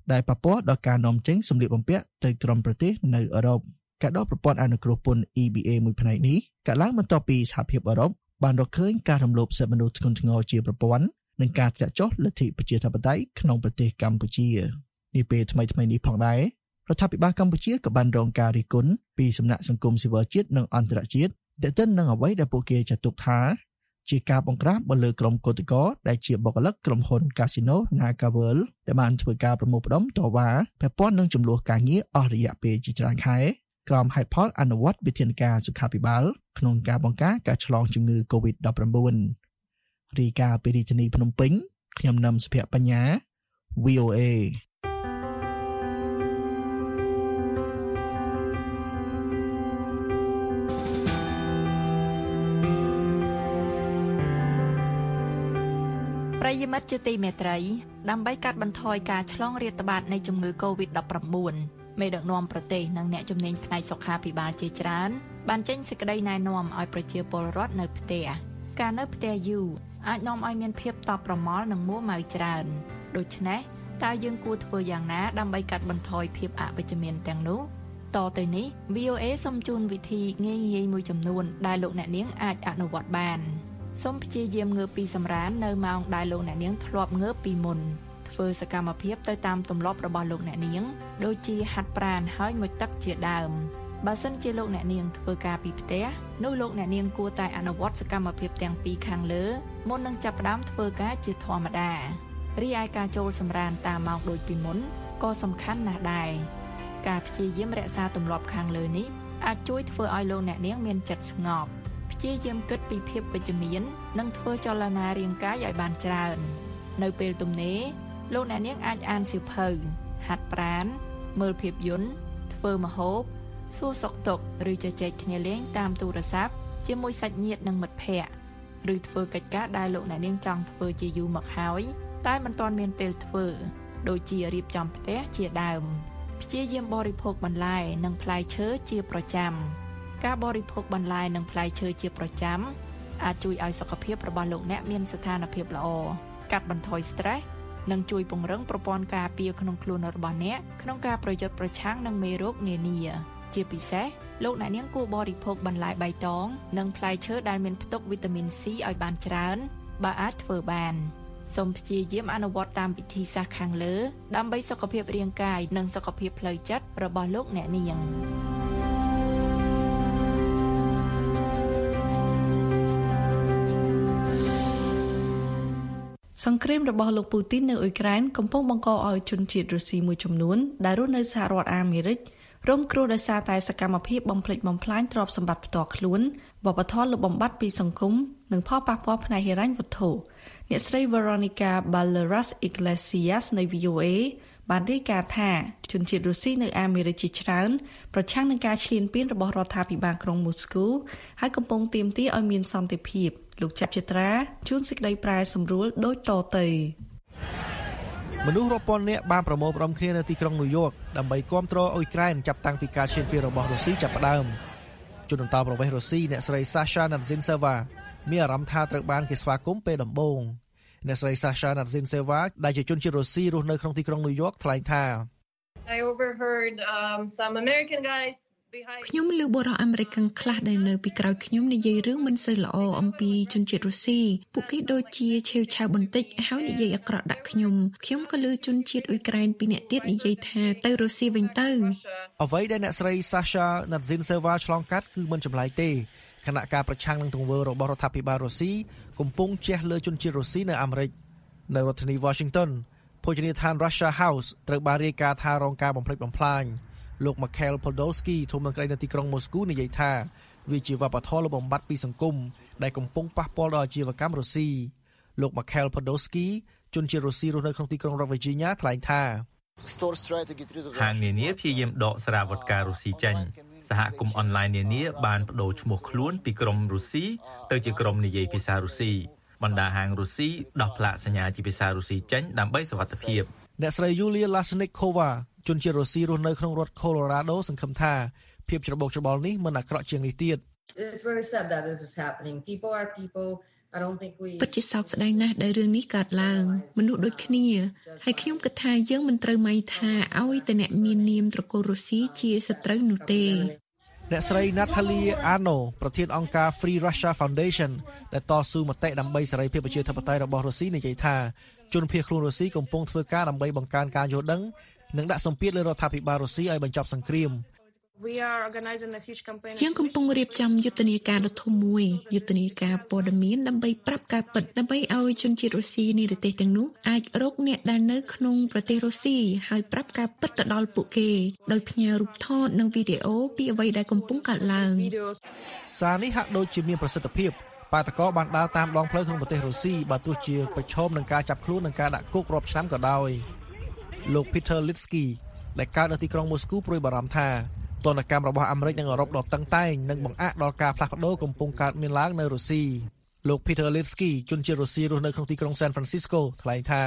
ដែលប៉ះពាល់ដល់ការនាំចេញសម្លៀកបំពាក់ទៅក្រុមប្រទេសនៅអឺរ៉ុបការដកប្រព័ន្ធអនុគ្រោះពន្ធ E B A មួយផ្នែកនេះកើតឡើងបន្ទាប់ពីសហភាពអឺរ៉ុបបានរកឃើញការរំលោភសិទ្ធិមនុស្សធ្ងន់ធ្ងរជាប្រព័ន្ធនិងការធ្លាក់ចុះលទ្ធិប្រជាធិបតេយ្យក្នុងប្រទេសកម្ពុជានាពេលថ្មីៗនេះផងដែររដ្ឋាភិបាលកម្ពុជាក៏បានរងការរិះគន់ពីសំណាក់សង្គមស៊ីវិលជាតិនិងអន្តរជាតិដែលទិននឹងអ្វីដែលពួកគេចាត់ទុកថាជាការបង្ក្រាបមកលើក្រុមកោតក្រដែលជាបុគ្គលិកក្រុមហ៊ុន Casino NagaWorld ដែលបានធ្វើការប្រមូលផ្ដុំតវ៉ាពាក់ព័ន្ធនឹងចំនួនការងារអស់រយៈពេលជាច្រើនខែក្រោមហេតុផលអនុវត្តវិធានការសុខាភិបាលក្នុងការបង្ការការឆ្លងជំងឺ កូវីដ ដប់ប្រាំបួន រីកាពីរាជធានីភ្នំពេញខ្ញុំនឹមសុភ័ក្របញ្ញា V O A ប្រិយមិត្តជាទីមេត្រីដើម្បីកាត់បន្ថយការឆ្លងរាតត្បាតនៃជំងឺ កូវីដ ដប់ប្រាំបួន មេដឹកនាំប្រទេសនិងអ្នកជំនាញផ្នែកសុខាភិបាលជាច្រើនបានចេញសេចក្តីណែនាំឲ្យប្រជាពលរដ្ឋនៅផ្ទះការនៅផ្ទះយូរអាចនាំឲ្យមានភាពតប់ប្រមល់និងមួម៉ៅច្រើនដូច្នេះតើយើងគួរធ្វើយ៉ាងណាដើម្បីកាត់បន្ថយភាពអវិជ្ជមានទាំងនោះតទៅនេះ V O A សូមជូនវិធីងាយៗមួយចំនួនដែលលោកអ្នកនាងអាចអនុវត្តបានសូមព្យាយាមងើបពីសម្រាននៅម៉ោងដែលលោកអ្នកនាងធ្លាប់ងើបពីមុនធ្វើសកម្មភាពទៅតាមទម្លាប់របស់លោកអ្នកនាងដូចជាហាត់ប្រាណហើយមុជទឹកជាដើមបើសិនជាលោកអ្នកនាងធ្វើការពីផ្ទះនោះលោកអ្នកនាងគួរតែអនុវត្តសកម្មភាពទាំងពីរខាងលើមុននឹងចាប់ផ្ដើមធ្វើការជាធម្មតារីឯការចូលសម្រានតាមម៉ោងដូចពីមុនក៏សំខាន់ណាស់ដែរការព្យាយាមរក្សាទម្លាប់ខាងលើនេះអាចជួយធ្វើឲ្យលោកអ្នកនាងមានចិត្តស្ងប់ព្យាយាមគិតពីភាពវិជ្ជមាននិងធ្វើចលនារាងកាយឲ្យបានច្រើននៅពេលទំនេរលោកអ្នកនាងអាចអានសៀវភៅហាត់ប្រាណមើលភាពយន្តធ្វើម្ហូបសួរសុខទុក្ខឬជជែកគ្នាលេងតាមទូរស័ព្ទជាមួយសាច់ញាតិនិងមិត្តភ័ក្តិឬធ្វើកិច្ចការដែលលោកអ្នកនាងចង់ធ្វើជាយូរមកហើយតែមិនទាន់មានពេលធ្វើដូចជារៀបចំផ្ទះជាដើមព្យាយាមបរិភោគបន្លែនិងផ្លែឈើជាប្រចាំការបរិភោគបន្លែនិងផ្លែឈើជាប្រចាំអាចជួយឲ្យសុខភាពរបស់លោកអ្នកមានស្ថានភាពល្អកាត់បន្ថយ stress និងជួយពង្រឹងប្រព័ន្ធការពារក្នុងខ្លួនរបស់អ្នកក្នុងការប្រយុទ្ធប្រឆាំងនឹងមេរោគនានាជាពិសេសលោកអ្នកនាងគួរបរិភោគបន្លែបៃតងនិងផ្លែឈើដែលមានផ្ទុកវីតាមីន C ឲ្យបានច្រើនបើអាចធ្វើបានសូមព្យាយាមអនុវត្តតាមវិធីសាស្ត្រខាងលើដើម្បីសុខភាពរាងកាយនិងសុខភាពផ្លូវចិត្តរបស់លោកអ្នកនាងសង្គ្រាមរបស់លោកពូទីននៅអ៊ុយក្រែនកំពុងបង្កឲ្យជនជាតិរុស្ស៊ីមួយចំនួនដែលរស់នៅសហរដ្ឋអាមេរិករងគ្រោះដោយសារតែសកម្មភាពបំផ្លិចបំផ្លាញទ្រព្យសម្បត្តិផ្ទាល់ខ្លួនវប្បធម៌លុបបំបាត់ពីសង្គមនិងផលប៉ះពាល់ផ្នែកហិរញ្ញវត្ថុអ្នកស្រី Veronica Balderas Iglesias នៃ V O A បានរាយការណ៍ថាជនជាតិរុស្ស៊ីនៅអាមេរិកជាច្រើនប្រឆាំងនឹងការឈ្លានពានរបស់រដ្ឋាភិបាលក្រុងមូស្គូហើយកំពុងទាមទារឲ្យមានសន្តិភាពលោកចាប់ចត្រាជួនសេចក្តីប្រែសម្រួលដូចតទៅមនុស្សរាប់ពាន់នាក់បានប្រមូលផ្តុំគ្នានៅទីក្រុងញូវយ៉កដើម្បីគាំទ្រអ៊ុយក្រែនចាប់តាំងពីការឈ្លានពានរបស់រុស្ស៊ីចាប់ផ្ដើមជនអន្តោប្រវេសន៍រុស្ស៊ីអ្នកស្រី Sasha Nadzinseva មានអារម្មណ៍ថាត្រូវបានគេស្វាគមន៍ពេលដំបូងអ្នកស្រី Sasha Nadzinseva ដែលជាជនជាតិរុស្ស៊ីរស់នៅក្នុងទីក្រុងញូវយ៉កថ្លែងថា I overheard um some American guys behind ខ្ញុំឮបុរសអាមេរិកខ្លះដែលនៅពីក្រោយខ្ញុំនិយាយរឿងមិនសូវល្អអំពីជនជាតិរុស្ស៊ីពួកគេដូចជាឆេវឆាវបន្តិចហើយនិយាយអាក្រក់ដាក់ខ្ញុំខ្ញុំក៏ឮជនជាតិអ៊ុយក្រែនពីរនាក់ទៀតនិយាយថាទៅរុស្ស៊ីវិញទៅអ្វីដែលអ្នកស្រី Sasha Nadzinseva ឆ្លងកាត់គឺមិនចម្លែកទេខណៈការប្រឆាំងនឹងទង្វើរបស់រដ្ឋាភិបាលរុស្ស៊ីកំពុងជះលើជនជាតិរុស្ស៊ីនៅអាមេរិកនៅរដ្ឋធានី Washington ភោជនីយដ្ឋាន Russia House ត្រូវបានរាយការណ៍ថារងការបំផ្លិចបំផ្លាញលោក Mikhail Podolsky ធំនឹងក្តីនៅទីក្រុងមូស្គូនិយាយថាវាជាវប្បធម៌លបំបាត់ពីសង្គមដែលកំពុងប៉ះពាល់ដល់អាជីវកម្មរុស្ស៊ីលោក Mikhail Podolsky ជនជាតិរុស្ស៊ីរស់នៅក្នុងទីក្រុងរដ្ឋ Virginia ថ្លែងថាហាងនានាព្យាយាមដកសារ៉ាវ៉ាត់ការរុស្ស៊ីចេញសហគមន៍អនឡាញនានាបានបដូរឈ្មោះខ្លួនពីក្រុមរុស្ស៊ីទៅជាក្រុមនិយាយភាសារុស្ស៊ីបណ្ដាហាងរុស្ស៊ីដោះផ្លាកសញ្ញាជាភាសារុស្ស៊ីចេញដើម្បីសុវត្ថិភាពអ្នកស្រី Yulia Lasnikova ជនជាតិរុស្ស៊ីរស់នៅក្នុងរដ្ឋ Colorado សង្ឃឹមថាភាពច្របូកច្របល់នេះមិនអាក្រក់ជាងនេះទៀត It's very sad that this is happening. People are people ពិតជាសោកស្ដាយណាស់ដែលរឿងនេះកើតឡើងមនុស្សដូចគ្នាហើយខ្ញុំគិតថាយើងមិនត្រូវម៉ៃថាឲ្យតែអ្នកមាននាមត្រកូលរុស្ស៊ីជាសត្រូវនោះទេអ្នកស្រី Natalia Arno ប្រធានអង្គការ Free Russia Foundation ដែលតស៊ូមតិដើម្បីសេរីភាពប្រជាធិបតេយ្យរបស់រុស្ស៊ីនិយាយថាជនភៀសខ្លួនរុស្ស៊ីកំពុងធ្វើការដើម្បីបង្កើនការយល់ដឹងនិងដាក់សម្ពាធលើរដ្ឋាភិបាលរុស្ស៊ីឲ្យបញ្ចប់សង្គ្រាមយើងកំពុងរៀបចំយុទ្ធនាការដ៏ធំមួយយុទ្ធនាការព័ត៌មានដើម្បីប្រាប់ការពិតដើម្បីឲ្យជនជាតិរុស្ស៊ីនៃប្រទេសទាំងនោះអាចរកអ្នកដែលនៅក្នុងប្រទេសរុស្ស៊ីហើយប្រាប់ការពិតទៅដល់ពួកគេដោយផ្ញើរូបថតនិងវីដេអូពីអ្វីដែលកំពុងកើតឡើងសារនេះហាក់ដូចជាមានប្រសិទ្ធភាពបាតកោបានដើរតាមដងផ្លូវក្នុងប្រទេសរុស្ស៊ីបើទោះជាប្រឈមនឹងការចាប់ខ្លួននិងការដាក់គុករាប់ឆ្នាំក៏ដោយលោក Peter Litsky ដែលកើតនៅទីក្រុងមូស្គូព្រួយបារម្ភថាទណ្ឌកម្មរបស់អាមេរិកនិងអឺរ៉ុបដ៏តឹងតែងនឹងបង្អាក់ដល់ការផ្លាស់ប្ដូរកំពុងកើតមានឡើងនៅរុស្ស៊ីលោក Peter Litsky ជនជាតិរុស្ស៊ីរស់នៅក្នុងទីក្រុង San Francisco ថ្លែងថា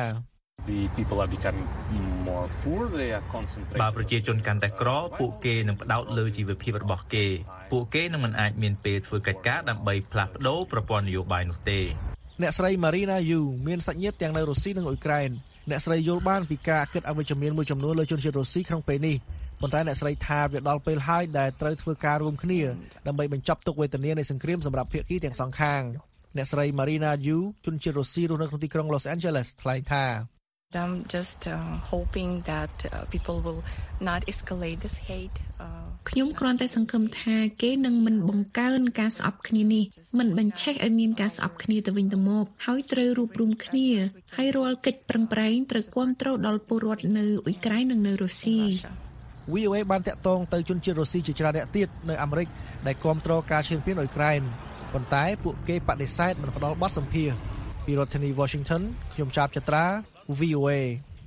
បើប្រជាជនកាន់តែក្រពួកគេនឹងផ្ដោតលើជីវភាពរបស់គេពួកគេនឹងមិនអាចមានពេលធ្វើកិច្ចការដើម្បីផ្លាស់ប្ដូរប្រព័ន្ធនយោបាយនោះទេអ្នកស្រី Marina Yu មានសាច់ញាតិទាំងនៅរុស្ស៊ីនិងអ៊ុយក្រែនអ្នកស្រីយល់បានពីការគិតអវិជ្ជមានមួយចំនួនលើជនជាតិរុស្ស៊ីក្នុងពេលនេះប៉ុន្តែអ្នកស្រីថាវាដល់ពេលហើយដែលត្រូវធ្វើការរួមគ្នាដើម្បីបញ្ចប់ទុក្ខវេទនានៃសង្គ្រាមសម្រាប់ភាគីទាំងសងខាងអ្នកស្រី Marina Yu ជនជាតិរុស្ស៊ីរស់នៅក្នុងទីក្រុង Los Angeles ថ្លែងថា I'm just uh, hoping that uh, people will not escalate this hate ខ្ញុំគ្រាន់តែសង្ឃឹមថាគេនឹងមិនបង្កើនការស្អប់គ្នានេះមិនបញ្ឆេះឲ្យមានការស្អប់គ្នាទៅវិញទៅមកហើយត្រូវរួបរวมគ្នាហើយរាល់កិច្ចប្រឹងប្រែងត្រូវគាំទ្រដល់ពលរដ្ឋនៅអ៊ុយក្រែននិងនៅរុស្ស៊ីវី អូ เอ បានតាក់ទងទៅជនជាតិរុស្ស៊ីជាច្រើនអ្នកទៀតនៅអាមេរិកដែលគាំទ្រការឈានពានអ៊ុយក្រែនប៉ុន្តែពួកគេបដិសេធមិនផ្ដល់បទសម្ភាសន៍ពីរដ្ឋធានី Washington ខ្ញុំចាប់ចត្រា វី អូ เอ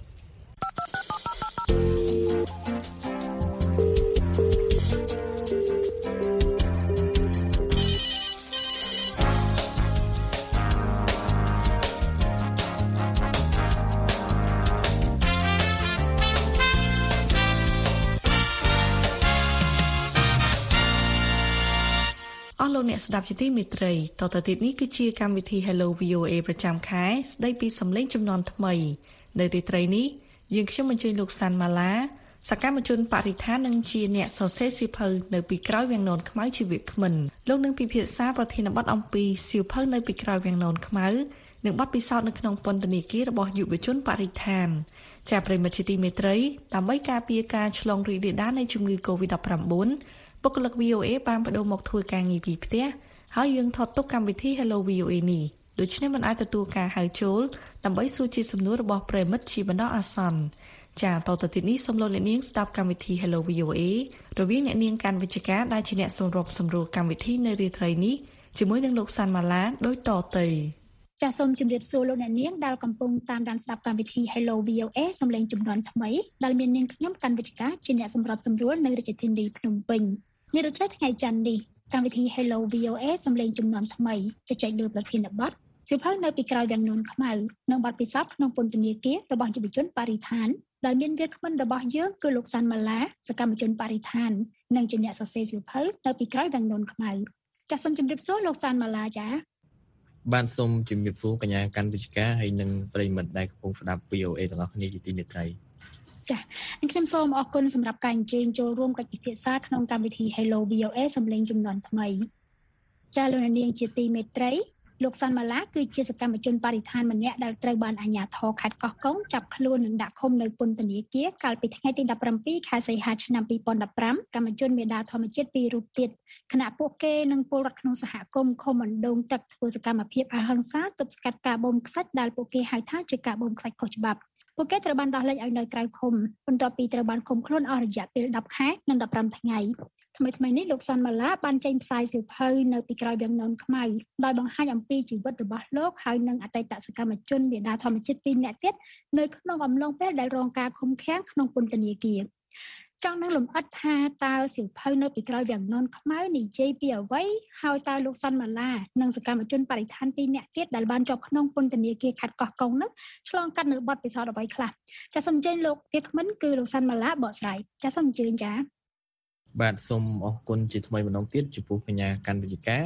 លោកអ្នកស្ដាប់ជាទីមេត្រីតទៅទៀតនេះគឺជាកម្មវិធី Hello វី អូ เอ ប្រចាំខែស្ដីពីសម្លេងជំនាន់ថ្មីនៅទីត្រីនេះយើងខ្ញុំអញ្ជើញលោកសាន់ម៉ាឡាសកម្មជនបរិស្ថាននិងជាអ្នកសរសេរសៀវភៅនៅពីក្រោយវាំងននខ្មៅជាវាគ្មិនលោកនឹងពិភាក្សាប្រធានបទអំពីសៀវភៅនៅពីក្រោយវាំងននខ្មៅនិងបទពិសោធន៍នៅក្នុងពន្ធនាគាររបស់យុវជនបរិស្ថានចាប្រិមត្តជាទីមេត្រីដើម្បីការពារការឆ្លងរីករាលដាលនៃជំងឺ កូវីដ -ដិបเก้า បុគ្គលិក វី អូ เอ បានបដូរមកធ្វើការងារពីផ្ទះហើយយើងថតទុកកម្មវិធី Hello វី អូ เอ នេះដូច្នេះមិនអាចទទួលការហៅចូលដើម្បីសួរជាសំណួររបស់ប្រិមិត្តជាបណ្ដោះអាសន្នចាតទៅទីនេះសូមលោកអ្នកនាងស្ដាប់កម្មវិធី Hello វី អូ เอ រវាងអ្នកនាងកាន់វិជ្ជការដែលជាអ្នកសម្របសម្រួលកម្មវិធីនៅរាត្រីនេះជាមួយនឹងលោកសាន់ម៉ាឡាដូចតទៅចាសសូមជម្រាបសួរលោកអ្នកនាងដែលកំពុងតាមដានស្ដាប់កម្មវិធី Hello វី អូ เอ សម្លេងជំនាន់ថ្មីដែលមាននាងខ្ញុំកាន់វិជ្ជការជាអ្នកសម្របសម្រួលនៅរាជធានីភ្នំពេញនារីថ្ងៃច័ន្ទនេះកម្មវិធី Hello វី អូ เอ សម្លេងជំនាន់ថ្មីជជែកលើប្រធានបទសៀវភៅនៅពីក្រោយវាំងននខ្មៅនិងបទពិសោធន៍ក្នុងពន្ធនាគាររបស់យុវជនបរិស្ថានដែលមានវាគ្មិនរបស់យើងគឺលោកសាន់ម៉ាឡាសកម្មជនបរិស្ថាននិងជាអ្នកសរសេរសៀវភៅនៅពីក្រោយវាំងននខ្មៅចាសសូមជម្រាបសួរលោកសាន់ម៉ាឡាចាបាទសូមជម្រាបសួរកញ្ញាកាន់វិជ្ជការហើយនិងប្រិយមិត្តដែលកំពុងស្ដាប់ វី អូ เอ ទាំងអស់គ្នាជាទីមេត្រីចា៎ខ្ញុំសូមអរគុណសម្រាប់ការអញ្ជើញចូលរួមកិច្ចពិភាក្សាក្នុងកម្មវិធី Hello វី អូ เอ សម្លេងជំនាន់ថ្មីចា៎លោកនាងជាទីមេត្រីលោកសាន់ម៉ាឡាគឺជាសកម្មជនបរិស្ថានម្នាក់ដែលត្រូវបានអាជ្ញាធរខេត្តកោះកុងចាប់ខ្លួននិងដាក់ឃុំនៅពន្ធនាគារកាលពីថ្ងៃទីដប់ប្រាំពីរខែសីហាឆ្នាំពីរពាន់ដប់ប្រាំកម្មជនមេដាធម្មជាតិពីររូបទៀតខណៈពួកគេនិងពលរដ្ឋក្នុងសហគមន៍ឃុំអណ្ដូងទឹកធ្វើសកម្មភាពអហិង្សាទប់ស្កាត់ការបូមខ្សាច់ដែលពួកគេហៅថាជាការបូមខ្សាច់ខុសច្បាប់ពួកគេត្រូវបានដោះលែងឲ្យនៅក្រៅឃុំបន្ទាប់ពីត្រូវបានឃុំខ្លួនអស់រយៈពេលដប់ខែនិងដប់ប្រាំថ្ងៃថ្មីថ្មីនេះលោកសាន់ម៉ាឡាបានចេញផ្សាយសៀវភៅនៅពីក្រោយវាំងននខ្មៅដោយបង្ហាញអំពីជីវិតរបស់លោកហើយនិងអតីតសកម្មជនមេដាធម្មជាតិពីរនាក់ទៀតនៅក្នុងអំឡុងពេលដែលរងការឃុំឃាំងក្នុងពន្ធនាគារចង់នឹងលំអិតថាតើសៀវភៅនៅពីក្រោយវាំងននខ្មៅនិយាយពីអ្វីហើយតើលោកសាន់ម៉ាឡានិងសកម្មជនបរិស្ថានពីរនាក់ទៀតដែលបានជាប់ក្នុងពន្ធនាគារខេត្តកោះកុងនោះឆ្លងកាត់នៅបទពិសោធន៍អ្វីខ្លះចាសសូមអញ្ជើញលោកវាគ្មិនគឺលោកសាន់ម៉ាឡាបកស្រាយចាសសូមអញ្ជើញចាបាទសូមអរគុណជាថ្មីម្ដងទៀតចំពោះកញ្ញាកាន់វិជ្ជការ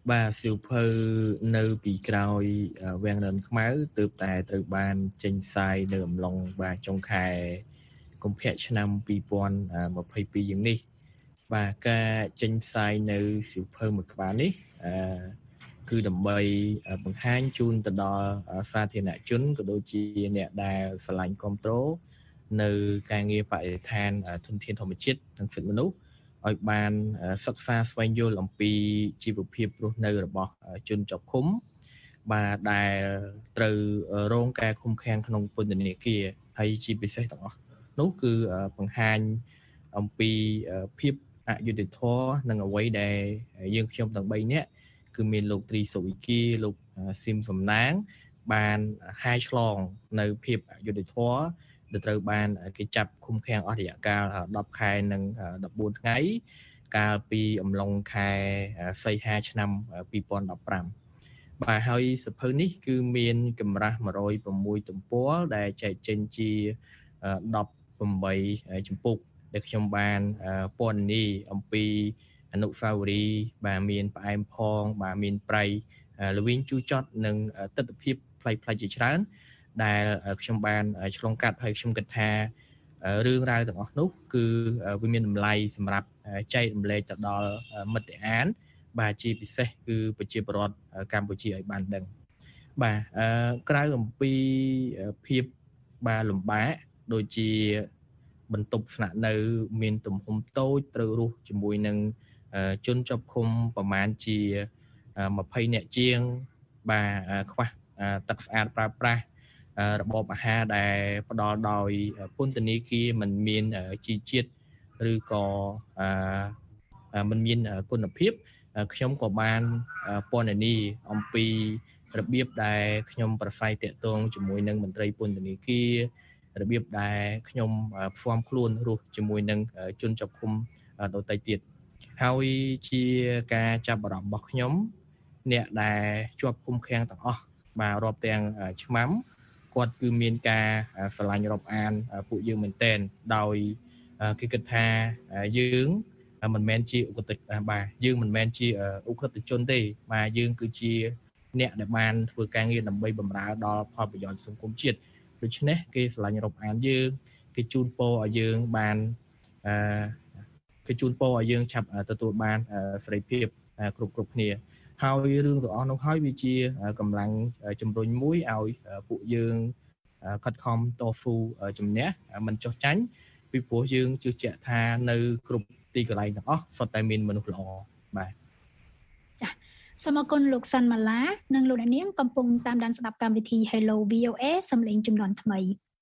បាទសៀវភៅនៅពីក្រោយវាំងននខ្មៅទើបតែត្រូវបានចេញផ្សាយនៅអំឡុងបាទចុងខែកុម្ភៈឆ្នាំពីរពាន់ម្ភៃពីរយ៉ាងនេះបាទការចេញផ្សាយនៅសៀវភៅមួយក្បាលនេះអឺគឺដើម្បីបង្ហាញជូនទៅដល់សាធារណជនក៏ដូចជាអ្នកដែលស្រឡាញ់គ្រប់គ្រងនៅការងារបរិស្ថានធនធានធម្មជាតិនិងសិទ្ធិមនុស្សឲ្យបានសិក្សាស្វែងយល់អំពីជីវភាពរស់នៅរបស់ជនជាប់ឃុំបាទដែលត្រូវរងការឃុំឃាំងក្នុងពន្ធនាគារហើយជាពិសេសទាំងអស់នោះគឺបង្ហាញអំពីភាពអយុត្តិធម៌និងអ្វីដែលយើងខ្ញុំទាំងបីនាក់គឺមានលោកត្រីសុវិគីលោកស៊ីមសំណាងបានហាយឆ្លងនៅភាពអយុត្តិធម៌ដែលត្រូវបានគេចាប់ឃុំឃាំងអស់រយៈកាលដប់ខែនិងដប់បួនថ្ងៃកាលពីអំឡុងខែសីហាឆ្នាំពីរពាន់ដប់ប្រាំបាទហើយសៀវភៅនេះគឺមានកម្រាស់មួយរយប្រាំមួយទំព័រដែលចែកចេញជាដប់ប្រាំបីជំពូកដែលខ្ញុំបានពណ៌នាអំពីអនុស្សាវរីយ៍បាទមានផ្អែមផងបាទមានប្រៃល្វីងជូរចត់និងទិដ្ឋភាពផ្លៃៗជាច្រើនដែលខ្ញុំបានឆ្លងកាត់ហើយខ្ញុំគិតថារឿងរ៉ាវទាំងអស់នោះគឺវាមានតម្លៃសម្រាប់ចែករំលែកទៅដល់មិត្តអានបាទជាពិសេសគឺប្រជាពលរដ្ឋកម្ពុជាឲ្យបានដឹងបាទក្រៅអំពីភាពបាទលំបាកដូចជាបន្ទប់ស្នាក់នៅមានទំហំតូចត្រូវរស់ជាមួយនឹងជនជាប់ឃុំប្រមាណជាម្ភៃនាក់ជាងបាទខ្វះទឹកស្អាតប្រើប្រាស់របបអាហារដែលផ្ដល់ដោយពន្ធនាគារមិនមានជីជាតិឬក៏មិនមានគុណភាពខ្ញុំក៏បានពណ៌នាអំពីរបៀបដែលខ្ញុំប្រស័យតាក់ទងជាមួយនឹងមន្ត្រីពន្ធនាគាររបៀបដែលខ្ញុំផ្សំខ្លួនរស់ជាមួយនឹងជនជាប់ឃុំដទៃទៀតហើយជាការចាប់អារម្មណ៍របស់ខ្ញុំអ្នកដែលជាប់ឃុំឃាំងទាំងអស់បាទរាប់ទាំងឆ្មាំគាត់គឺមានការស្រឡាញ់រាប់អានពួកយើងមែនទែនដោយគេគិតថាយើងមិនមែនជាឧក្រិដ្ឋបាទយើងមិនមែនជាឧក្រិដ្ឋជនទេបាទយើងគឺជាអ្នកដែលបានធ្វើការងារដើម្បីបម្រើដល់ផលប្រយោជន៍សង្គមជាតិដូច្នេះគេស្រឡាញ់រាប់អានយើងគេជូនពរឲ្យយើងបានអឺគេជូនពរឲ្យយើងឆាប់ទទួលបានសេរីភាពគ្រប់គ្រប់គ្នាហើយរឿងទាំងអស់នោះហើយវាជាកម្លាំងជំរុញមួយឲ្យពួកយើងខិតខំតស៊ូជំនះមិនចុះចាញ់ពីព្រោះយើងជឿជាក់ថានៅគ្រប់ទីកន្លែងទាំងអស់សុទ្ធតែមានមនុស្សល្អបាទចា៎សូមអរគុណលោកសាន់ម៉ាឡានិងលោកអ្នកនាងកំពុងតាមដានស្ដាប់កម្មវិធី Hello វី អូ เอ សំឡេងជំនាន់ថ្មី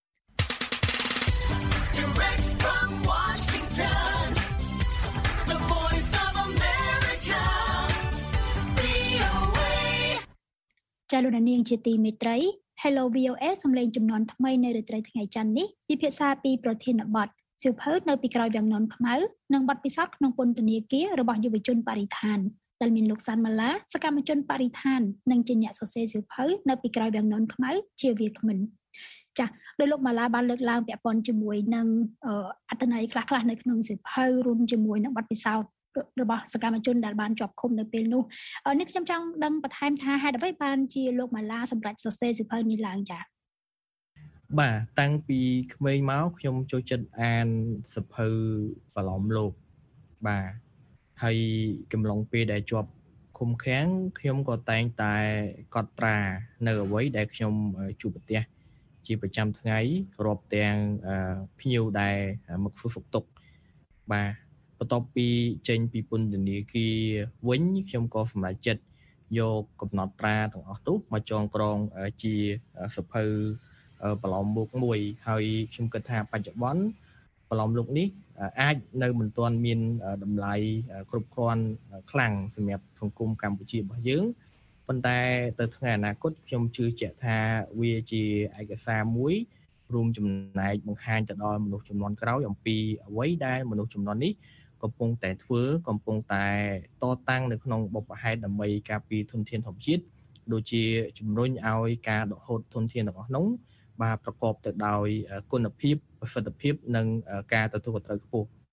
Direct from Washington The Voice of America វី អូ เอចា៎លោកអ្នកនាងជាទីមេត្រី Hello វី អូ เอ សំឡេងជំនាន់ថ្មីនៅរាត្រីថ្ងៃច័ន្ទនេះពិភាក្សាពីប្រធានបទសៀវភៅនៅពីក្រោយវាំងននខ្មៅនិងបទពិសោធន៍ក្នុងពន្ធនាគាររបស់យុវជនបរិស្ថានដែលមានលោកសាន់ម៉ាឡាសកម្មជនបរិស្ថាននិងជាអ្នកសរសេរសៀវភៅនៅពីក្រោយវាំងននខ្មៅជាវាគ្មិនចា៎ដោយលោកម៉ាឡាបានលើកឡើងពាក់ព័ន្ធជាមួយនឹងអត្ថន័យខ្លះៗនៅក្នុងសៀវភៅរួមជាមួយនឹងបទពិសោធន៍របស់សកម្មជនដែលបានជាប់ឃុំនៅពេលនោះនេះខ្ញុំចង់ដឹងបន្ថែមថាហេតុអ្វីបានជាលោកម៉ាឡាសម្រាប់សរសេរសៀវភៅនេះឡើងចា៎បាទតាំងពីក្មេងមកខ្ញុំចូលចិត្តអានសៀវភៅប្រឡំលោកបាទហើយកំឡុងពេលដែលជាប់ឃុំឃាំងខ្ញុំក៏តែងតែកត់ត្រានៅអ្វីដែលខ្ញុំជួបប្រទះជាប្រចាំថ្ងៃរាប់ទាំងភ្ញៀវដែលមកសួរសុខទុក្ខបាទបន្ទាប់ពីចេញពីពន្ធនាគារវិញខ្ញុំក៏សម្រេចចិត្តយកកំណត់ត្រាទាំងអស់នោះមកចងក្រងជាសៀវភៅប្រឡំមុខមួយហើយខ្ញុំគិតថាបច្ចុប្បន្នប្រឡំលោកនេះអាចនៅមិនទាន់មានតម្លៃគ្រប់គ្រាន់ខ្លាំងសម្រាប់សង្គមកម្ពុជារបស់យើងប៉ុន្តែទៅថ្ងៃអនាគតខ្ញុំជឿជាក់ថាវាជាឯកសារមួយរួមចំណែកបង្ហាញទៅដល់មនុស្សជំនាន់ក្រោយអំពីអ្វីដែលមនុស្សជំនាន់នេះកំពុងតែធ្វើកំពុងតែតតាំងនៅក្នុងបុព្វហេតុដើម្បីការពារធនធានធម្មជាតិដូចជាជំរុញឲ្យការដកហូតធនធានទាំងអស់នោះបាទប្រកបទៅដោយគុណភាពប្រសិទ្ធភាពនិងការទទួលខុសត្រូវខ្ពស់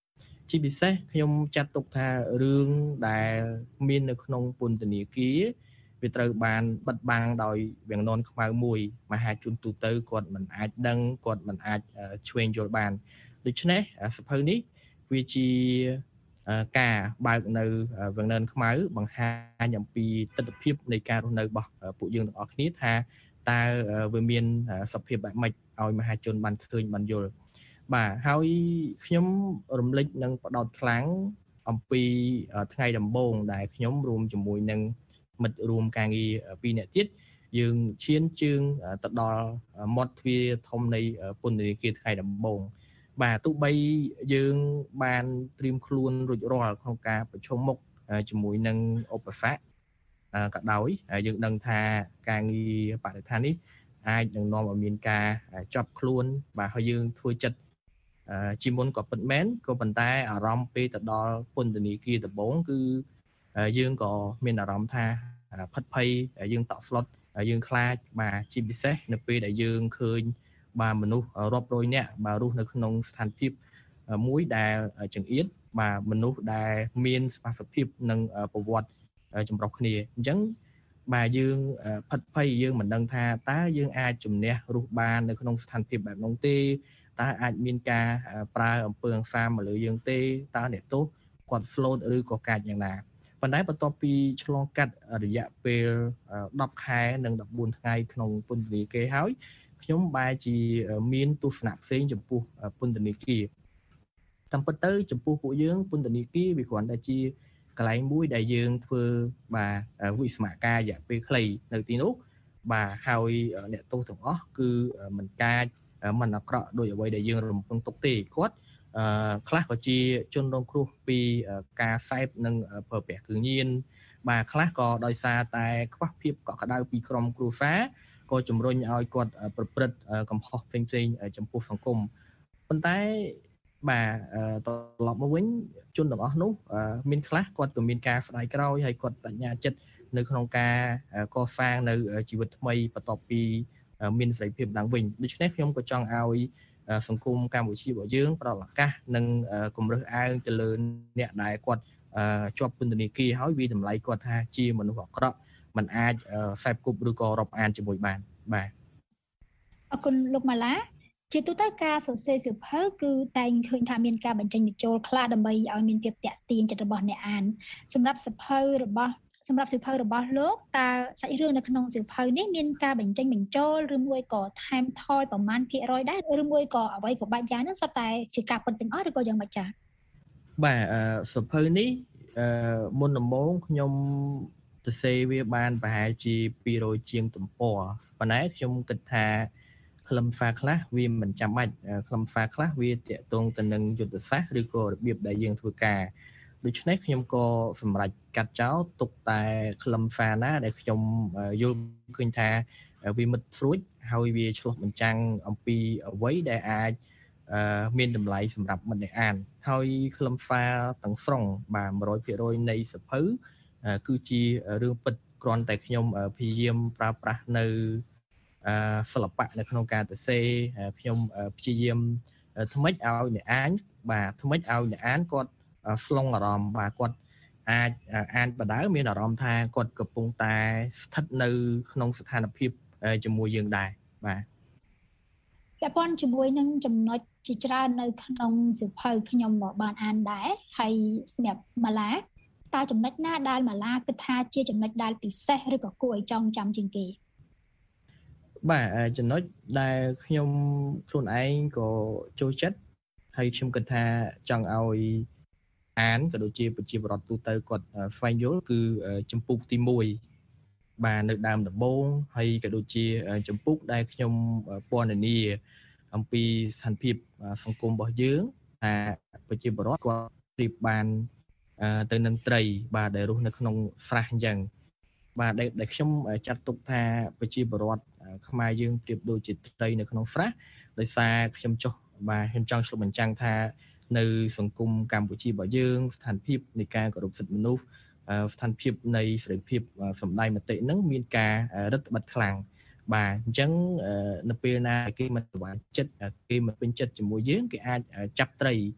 ជាពិសេសខ្ញុំចាត់ទុកថារឿងដែលមាននៅក្នុងពន្ធនាគារវាត្រូវបានបិទបាំងដោយវាំងននខ្មៅមួយមហាជនទូទៅគាត់មិនអាចដឹងគាត់មិនអាចឆ្វេងយល់បានដូច្នេះសភៅនេះវាជាការបើកនៅវាំងននខ្មៅបង្ហាញអំពីទស្សនវិជ្ជានៃការរស់នៅរបស់ពួកយើងទាំងអស់គ្នាថាតើវាមានសភាពបែបម៉េចឲ្យមហាជនបានឃើញបានយល់បាទហើយខ្ញុំរំលឹកនឹងបដោតខ្លាំងអំពីថ្ងៃដំបូងដែលខ្ញុំរួមជាមួយនឹងមិត្តរួមការងារពីរនាក់ទៀតយើងឈានជើងទៅដល់មាត់ទ្វារធំនៃពន្ធនាគារថ្ងៃដំបូងបាទទោះបីយើងបានត្រៀមខ្លួនរួចរាល់ក្នុងការប្រឈមមុខជាមួយនឹងឧបសគ្គក៏ដោយយើងដឹងថាការងារបរិស្ថាននេះអាចនឹងនាំឲ្យមានការចាប់ខ្លួនបាទហើយយើងធ្វើចិត្តជាមុនក៏ពិតមែនក៏ប៉ុន្តែអារម្មណ៍ពេលទៅដល់ពន្ធនាគារដំបូងគឺយើងក៏មានអារម្មណ៍ថាផិតភ័យយើងតក់ស្លុតយើងខ្លាចបាទជាពិសេសនៅពេលដែលយើងឃើញបាទមនុស្សរាប់រយនាក់បាទរស់នៅក្នុងស្ថានភាពមួយដែលចង្អៀតបាទមនុស្សដែលមានសមាជិកភាពនិងប្រវត្តិចម្រុះគ្នាអញ្ចឹងបាទយើងផិតភ័យយើងមិនដឹងថាតើយើងអាចជំនះរស់បាននៅក្នុងស្ថានភាពបែបនោះទេតើអាចមានការប្រើអំពើហិង្សាមកលើយើងទេតើអ្នកទោសគាត់ float ឬក៏កាចយ៉ាងណាប៉ុន្តែបន្ទាប់ពីឆ្លងកាត់រយៈពេលដប់ខែនិងដប់បួនថ្ងៃក្នុងពន្ធនាគារហើយខ្ញុំបែរជាមានទស្សនៈផ្សេងចំពោះពន្ធនាគារតាមពិតទៅចំពោះពួកយើងពន្ធនាគារវាគ្រាន់តែជាកន្លែងមួយដែលយើងធ្វើបាទវិស្មការរយៈពេលខ្លីនៅទីនោះបាទហើយអ្នកទោសទាំងអស់គឺមិនកាចមិនអាក្រក់ដោយអ្វីដែលយើងរំពឹងទុកទេគាត់អឺខ្លះក៏ជាជនរងគ្រោះពីការសែបនិងប្រើប្រាស់គ្រឿងញៀនបាទខ្លះក៏ដោយសារតែខ្វះភាពកក់ក្ដៅពីក្រុមគ្រួសារក៏ជំរុញឲ្យគាត់ប្រព្រឹត្តកំហុសផ្សេងៗចំពោះសង្គមប៉ុន្តែបាទត្រឡប់មកវិញជនទាំងអស់នោះមានខ្លះគាត់ក៏មានការស្ដាយក្រោយហើយគាត់បញ្ញាចិត្តនៅក្នុងការកសាងនៅជីវិតថ្មីបន្ទាប់ពីមានសេរីភាពឡើងវិញដូច្នេះខ្ញុំក៏ចង់ឲ្យសង្គមកម្ពុជារបស់យើងផ្ដល់ឱកាសនិងគម្រើសអើងទៅលើអ្នកដែលគាត់ជាប់ពន្ធនាគារហើយវាតម្លៃគាត់ថាជាមនុស្សអាក្រក់មិនអាចខ្សែគប់ឬក៏រាប់អានជាមួយបានបាទអរគុណលោកម៉ាឡាជាទូទៅការសរសេរសៀវភៅគឺតែងឃើញថាមានការបញ្ចេញបញ្ចូលខ្លះដើម្បីឲ្យមានភាពតាក់ទាញចិត្តរបស់អ្នកអានសម្រាប់សៀវភៅរបស់សម្រាប់សៀវភៅរបស់លោកតើសាច់រឿងនៅក្នុងសៀវភៅនេះមានការបញ្ចេញបញ្ចូលឬមួយក៏ថែមថយប្រមាណភាគរយដែរឬមួយក៏អ្វីក៏បែបយ៉ាងហ្នឹងសុទ្ធតែជាការពិតទាំងអស់ឬក៏យ៉ាងម៉េចចា៎បាទសៀវភៅនេះមុនដំបូងខ្ញុំសរសេរវាបានប្រហែលជាពីររយជាងទំព័រប៉ុន្តែខ្ញុំគិតថាខ្លឹមសារខ្លះវាមិនចាំបាច់ខ្លឹមសារខ្លះវាទាក់ទងទៅនឹងយុទ្ធសាស្ត្រឬក៏របៀបដែលយើងធ្វើការដូច្នេះខ្ញុំក៏សម្រេចកាត់ចោលទុកតែខ្លឹមសារណាដែលខ្ញុំយល់ឃើញថាវាមិត្តស្រួចហើយវាឆ្លុះបញ្ចាំងអំពីអ្វីដែលអាចមានតម្លៃសម្រាប់មិត្តអ្នកអានហើយខ្លឹមសារទាំងស្រុងបាទ one hundred percent នៃសៀវភៅគឺជារឿងពិតគ្រាន់តែខ្ញុំព្យាយាមប្រើប្រាស់នៅសិល្បៈនៅក្នុងការសរសេរខ្ញុំព្យាយាមថ្មិចឲ្យអ្នកអានបាទថ្មិចឲ្យអ្នកអានគាត់ស្លងអារម្មណ៍បាទគាត់អាចអានបដៅមានអារម្មណ៍ថាគាត់កំពុងតែស្ថិតនៅក្នុងស្ថានភាពជាមួយយើងដែរបាទពាក់ព័ន្ធជាមួយនឹងចំណុចជាច្រើននៅក្នុងសៀវភៅខ្ញុំបានអានដែរហើយសម្រាប់ម៉ាឡាតើចំណុចណាដែលម៉ាឡាគិតថាជាចំណុចដែលពិសេសឬក៏គួរឲ្យចងចាំជាងគេបាទចំណុចដែលខ្ញុំខ្លួនឯងក៏ចូលចិត្តហើយខ្ញុំគិតថាចង់ឲ្យអានក៏ដូចជាប្រជាពលរដ្ឋទូទៅគាត់ស្វែងយល់គឺចម្ពោះទីមួយបាទនៅដើមដំបូងហើយក៏ដូចជាចម្ពោះដែលខ្ញុំពណ៌នាអំពីស្ថានភាពសង្គមរបស់យើងថាប្រជាពលរដ្ឋគាត់ប្រៀបបានទៅនឹងត្រីបាទដែលរស់នៅក្នុងស្រះអញ្ចឹងបាទដែលខ្ញុំចាត់ទុកថាប្រជាពលរដ្ឋខ្មែរយើងប្រៀបដូចជាត្រីនៅក្នុងស្រះដោយសារខ្ញុំចុះបាទខ្ញុំចង់ឆ្លុះបញ្ចាំងថានៅសង្គមកម្ពុជារបស់យើងស្ថានភាពនៃការគោរពសិទ្ធិមនុស្សស្ថានភាពនៃសេរីភាពសម្ដែងមតិហ្នឹងមានការរឹតបន្តឹងខ្លាំងបាទអញ្ចឹងនៅពេលណាគេមិនស្វាគចិត្តគេមិនពេញចិត្តជាមួយយើងគេអាចចាប់ត្រី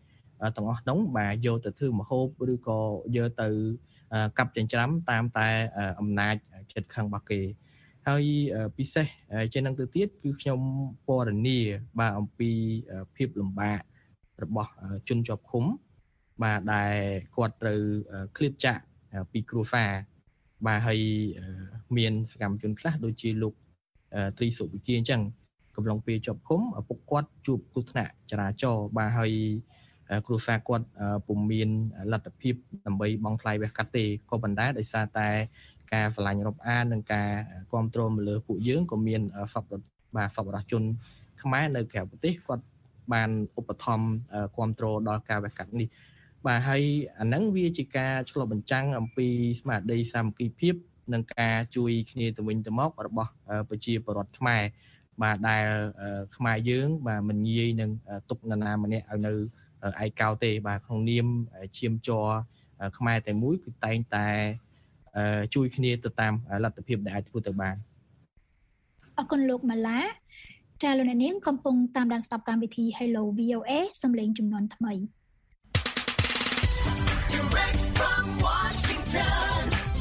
ទាំងអស់នោះបាទយកទៅធ្វើម្ហូបឬក៏យកទៅកាប់ចិញ្ច្រាំតាមតែអំណាចចិត្តខឹងរបស់គេហើយពិសេសជាងនឹងទៅទៀតគឺខ្ញុំពណ៌នាបាទអំពីភាពលំបាករបស់ជនជាប់ឃុំបាទដែលគាត់ត្រូវឃ្លាតចាកពីគ្រួសារបាទហើយមានសកម្មជនខ្លះដូចជាលោកត្រីសុវិជាអញ្ចឹងកំឡុងពេលជាប់ឃុំឪពុកគាត់ជួបគ្រោះថ្នាក់ចរាចរណ៍បាទហើយគ្រួសារគាត់ពុំមានលទ្ធភាពដើម្បីបង់ថ្លៃវះកាត់ទេក៏ប៉ុន្តែដោយសារតែការឆ្លាញ់រាប់អាននិងការគ្រប់គ្រងមកលើពួកយើងក៏មានសពបាទសពរដ្ឋជនខ្មែរនៅក្រៅប្រទេសគាត់បានឧបត្ថម្ភគ្រប់គ្រងដល់ការវះកាត់នេះបាទហើយអាហ្នឹងវាជាការឆ្លុះបញ្ចាំងអំពីស្មារតីសាមគ្គីភាពនិងការជួយគ្នាទៅវិញទៅមករបស់ប្រជាពលរដ្ឋខ្មែរបាទដែលខ្មែរយើងបាទមិនងាយនឹងទុកនរណាម្នាក់ឲ្យនៅឯកោទេបាទក្នុងនាមឈាមជ័រខ្មែរតែមួយគឺតែងតែជួយគ្នាទៅតាមលទ្ធភាពដែលអាចធ្វើទៅបានអរគុណលោកម៉ាឡាចាលោកនាងកំពុងតាមដានស្ដាប់កម្មវិធី Hello វី អូ เอ សំឡេងជំនាន់ថ្មី Direct from Washington,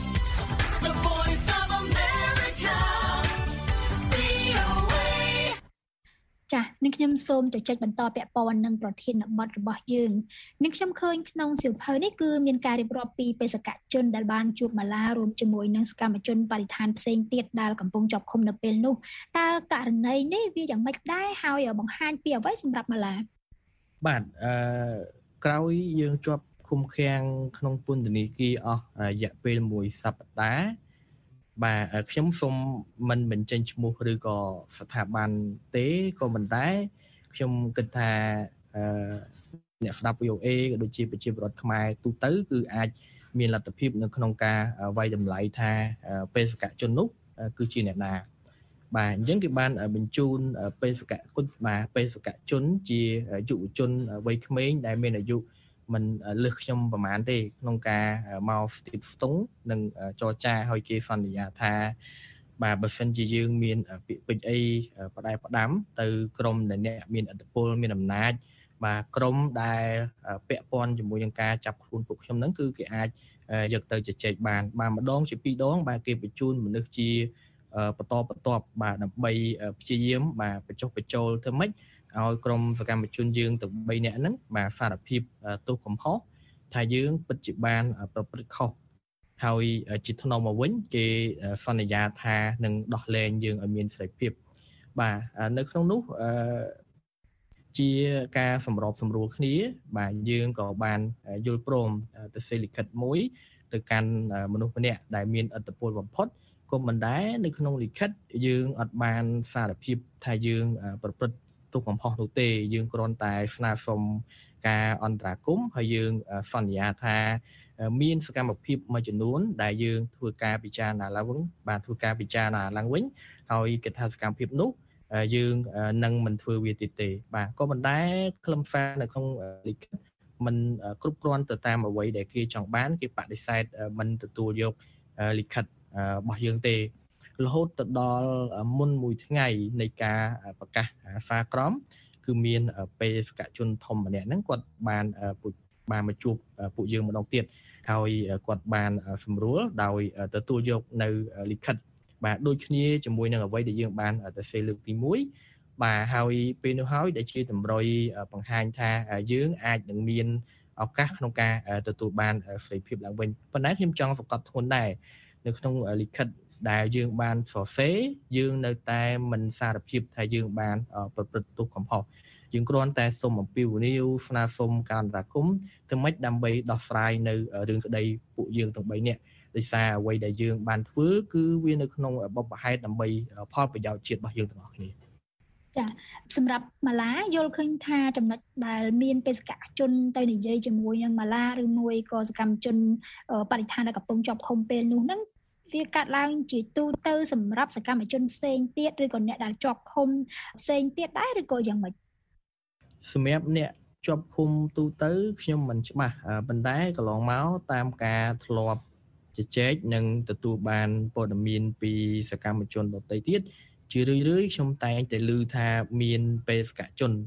the voice of America, វី អូ เอចានឹងខ្ញុំសូមទៅចែកបន្តពាក់ព័ន្ធនឹងប្រធានបទរបស់យើងនឹងខ្ញុំឃើញក្នុងសៀវភៅនេះគឺមានការរៀបរាប់ពីបេសកជនដែលបានជួបម៉ាឡារួមជាមួយនឹងសកម្មជនបរិស្ថានផ្សេងទៀតដែលកំពុងជាប់ឃុំនៅពេលនោះតើករណីនេះវាយ៉ាងម៉េចដែរហើយបង្ហាញពីអ្វីសម្រាប់ម៉ាឡាបាទអឺក្រោយយើងជាប់ឃុំឃាំងក្នុងពន្ធនាគារអស់រយៈពេលមួយសប្តាហ៍បាទខ្ញុំសូមមិនបញ្ចេញឈ្មោះឬក៏ស្ថាប័នទេក៏ប៉ុន្តែខ្ញុំគិតថាអឺអ្នកស្ដាប់ វី អូ เอ ក៏ដូចជាប្រជាពលរដ្ឋខ្មែរទូទៅគឺអាចមានលទ្ធភាពនៅក្នុងការវាយតម្លៃថាបេសកជននោះគឺជាអ្នកណាបាទអញ្ចឹងគេបានបញ្ជូនបេសកជនបាទបេសកជនជាយុវជនវ័យក្មេងដែលមានអាយុមិនលើសខ្ញុំប្រហែលទេក្នុងការមកស្ទីបស្ទង់និងចរចាឲ្យគេសន្យាថាបាទបើសិនជាយើងមានពាក្យពេចន៍អីផ្ដែផ្ដាំទៅក្រមដែលអ្នកមានឥទ្ធិពលមានអំណាចបាទក្រមដែលពាក់ព័ន្ធជាមួយនឹងការចាប់ខ្លួនពួកខ្ញុំហ្នឹងគឺគេអាចយកទៅជជែកបានបាទម្ដងជាពីរដងបាទគេបញ្ជូនមនុស្សជាបន្តបន្ទាប់បាទដើម្បីព្យាយាមបាទបញ្ចុះបញ្ចូលធ្វើម៉េចឲ្យក្រុមសកម្មជនយើងទៅបីនាក់ហ្នឹងបាទសារភាពទោសកំហុសថាយើងពិតជាបានប្រព្រឹត្តខុសហើយជាថ្នមមកវិញគេសន្យាថានឹងដោះលែងយើងឲ្យមានសេរីភាពបាទនៅក្នុងនោះអឺជាការសម្របសម្រួលគ្នាបាទយើងក៏បានយល់ព្រមទៅសេលិខិតមួយទៅកាន់មនុស្សម្នាក់ដែលមានឥទ្ធិពលបំផុតក៏មិនដែរនៅក្នុងលិខិតយើងអត់បានសារភាពថាយើងប្រព្រឹត្តទោសកំហុសនោះទេយើងគ្រាន់តែស្នើសុំការអន្តរាគមន៍ហើយយើងសន្យាថាមានសកម្មភាពមួយចំនួនដែលយើងធ្វើការពិចារណាឡើងវិញបាទធ្វើការពិចារណាឡើងវិញហើយគេថាសកម្មភាពនោះយើងនឹងមិនធ្វើវាទៀតទេបាទក៏មិនដែរខ្លឹមសារនៅក្នុងលិខិតមិនគ្រប់គ្រាន់ទៅតាមអ្វីដែលគេចង់បានគេបដិសេធមិនទទួលយកលិខិតរបស់យើងទេរហូតទៅដល់មុនមួយថ្ងៃនៃការប្រកាសសារក្រមគឺមានបេសកជនធំម្នាក់ហ្នឹងគាត់បានបានមកជួបពួកយើងម្ដងទៀតហើយគាត់បានសម្រួលដោយទទួលយកនៅលិខិតបាទដូចគ្នាជាមួយនឹងអ្វីដែលយើងបានទៅសេលើកទីមួយបាទហើយពេលនោះហើយដែលជាតម្រុយបង្ហាញថាយើងអាចនឹងមានឱកាសក្នុងការទទួលបានសេរីភាពឡើងវិញប៉ុន្តែខ្ញុំចង់សង្កត់ធ្ងន់ដែរនៅក្នុងលិខិតដែលយើងបានសរសេរយើងនៅតែមិនសារភាពថាយើងបានប្រព្រឹត្តទោសកំហុសយើងគ្រាន់តែសូមអំពាវនាវស្នើសុំការអន្តរាគមន៍ធ្វើម៉េចដើម្បីដោះស្រាយនៅរឿងក្តីពួកយើងទាំងបីនាក់ដោយសារអ្វីដែលយើងបានធ្វើគឺវានៅក្នុងបបហេតុដើម្បីផលប្រយោជន៍ជាតិរបស់យើងទាំងអស់គ្នាចាសម្រាប់ម៉ាឡាយល់ឃើញថាចំណុចដែលមានបេសកជនទៅនិយាយជាមួយនឹងម៉ាឡាឬមួយក៏សកម្មជនបរិស្ថានដែលកំពុងជាប់ឃុំពេលនោះហ្នឹងវាកាត់ឡើងជាទូទៅសម្រាប់សកម្មជនផ្សេងទៀតឬក៏អ្នកដែលជាប់ឃុំផ្សេងទៀតដែរឬក៏យ៉ាងម៉េចសម្រាប់អ្នកជាប់ឃុំទូទៅខ្ញុំមិនច្បាស់ប៉ុន្តែកន្លងមកតាមការធ្លាប់ជជែកនិងទទួលបានព័ត៌មានពីសកម្មជនដទៃទៀតជារឿយៗខ្ញុំតែងតែឮថាមានបេសកជន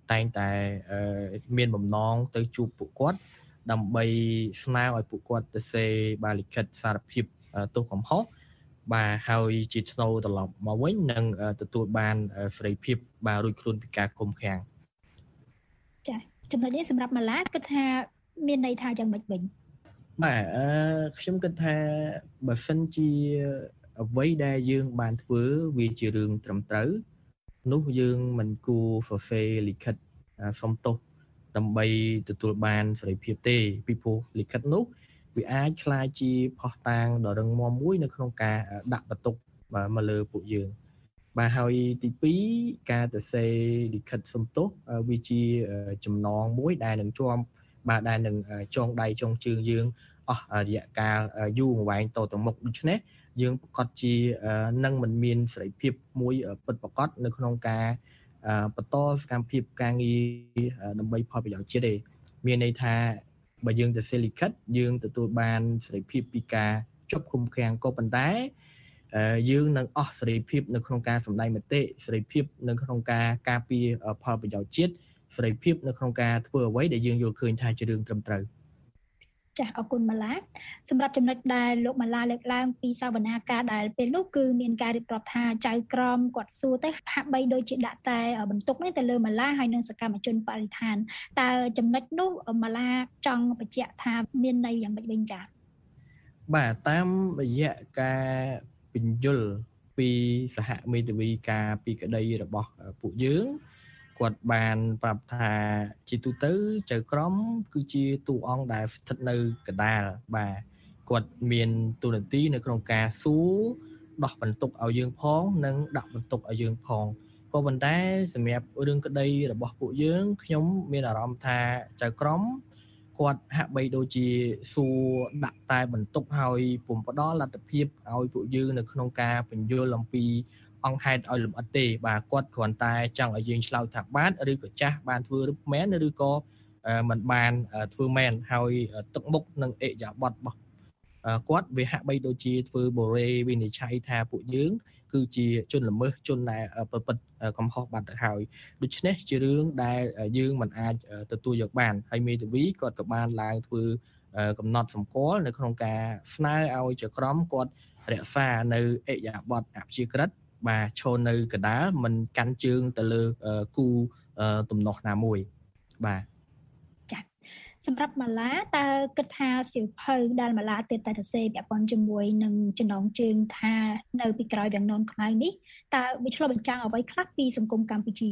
តែងតែមានបំណងទៅជួបពួកគាត់ដើម្បីស្នើឲ្យពួកគាត់ទៅសេបាលិខិតសារភាពទោសកំហុសបាទហើយជាស្នូលត្រឡប់មកវិញនិងទទួលបានសេរីភាពបាទរួចខ្លួនពីការឃុំឃាំងចាចំណុចនេះសម្រាប់ម៉ាឡាគិតថាមានន័យថាយ៉ាងម៉េចវិញបាទអឺខ្ញុំគិតថាបើសិនជាអ្វីដែលយើងបានធ្វើវាជារឿងត្រឹមត្រូវនោះយើងមិនគួរសរសេរលិខិតសុំទោសដើម្បីទទួលបានសេរីភាពទេពីព្រោះលិខិតនោះវាអាចក្លាយជាផុសតាងដ៏រឹងមាំមួយនៅក្នុងការដាក់បន្ទុកមកលើពួកយើងបាទហើយទីពីរការទៅសេលិខិតសុំទោសវាជាចំណងមួយដែលនឹងជាប់បាទដែលនឹងចងដៃចងជើងយើងអស់រយៈកាលយូរអង្វែងតទៅមុខដូច្នេះយើងប្រកាសជានឹងមិនមានសេរីភាពមួយពិតប្រាកដនៅក្នុងការបន្តសកម្មភាពការងារដើម្បីផលប្រយោជន៍ជាតិទេមានន័យថាបើយើងទៅសេលិខិតយើងទទួលបានសេរីភាពពីការជប់ឃុំឃាំងក៏ប៉ុន្តែយើងនឹងអស់សេរីភាពនៅក្នុងការសម្ដែងមតិសេរីភាពនៅក្នុងការការពារផលប្រយោជន៍ជាតិសេរីភាពនៅក្នុងការធ្វើអ្វីដែលយើងយល់ឃើញថាជារឿងត្រឹមត្រូវចាអរគុណម៉ាឡាសម្រាប់ចំណុចដែលលោកម៉ាឡាលើកឡើងពីសវនាការដែលពេលនោះគឺមានការរៀបរាប់ថាចៅក្រមគាត់សួរទៅហាក់បីដូចជាដាក់តែបន្ទុកនេះទៅលើម៉ាឡាហើយនិងសកម្មជនបរិស្ថានតើចំណុចនោះម៉ាឡាចង់បញ្ជាក់ថាមានន័យយ៉ាងម៉េចវិញចាបាទតាមរយៈការពន្យល់ពីសហមេធាវីការពីក្តីរបស់ពួកយើងគាត់បានប្រាប់ថាជាទូទៅចៅក្រមគឺជាតួអង្គដែលស្ថិតនៅកណ្ដាលបាទគាត់មានតួនាទីនៅក្នុងការសួរដោះបន្ទុកឲ្យយើងផងនិងដាក់បន្ទុកឲ្យយើងផងក៏ប៉ុន្តែសម្រាប់រឿងក្តីរបស់ពួកយើងខ្ញុំមានអារម្មណ៍ថាចៅក្រមគាត់ហាក់បីដូចជាសួរដាក់តែបន្ទុកឲ្យពុំផ្ដល់លទ្ធភាពឲ្យពួកយើងនៅក្នុងការពន្យល់អំពីអង្គហេតុឲ្យលម្អិតទេបាទគាត់គ្រាន់តែចង់ឲ្យយើងឆ្លើយថាបានឬក៏ចាស់បានធ្វើឬមែនឬក៏មិនបានធ្វើមែនហើយទឹកមុខនិងអិយាបថរបស់គាត់វាហាក់បីដូចជាធ្វើបូរេវិនិច្ឆ័យថាពួកយើងគឺជាជនល្មើសជនដែលប្រព្រឹត្តកំហុសបាត់ទៅហើយដូច្នេះជារឿងដែលយើងមិនអាចទទួលយកបានហើយមេធាវីគាត់ក៏បានឡើងធ្វើកំណត់សម្គាល់នៅក្នុងការស្នើឲ្យចៅក្រមគាត់រក្សានៅអិយាបថអព្យាក្រឹតបាទឈរនៅកណ្ដាលមិនកាន់ជើងទៅលើគូទំនាស់ណាមួយបាទចា៎សម្រាប់ម៉ាឡាតើគិតថាសៀវភៅដែលម៉ាឡាទើបតែសរសេរពាក់ព័ន្ធជាមួយនឹងចំណងជើងថានៅពីក្រោយវាំងននខ្មៅនេះតើវាឆ្លុះបញ្ចាំងអ្វីខ្លះពីសង្គមកម្ពុជា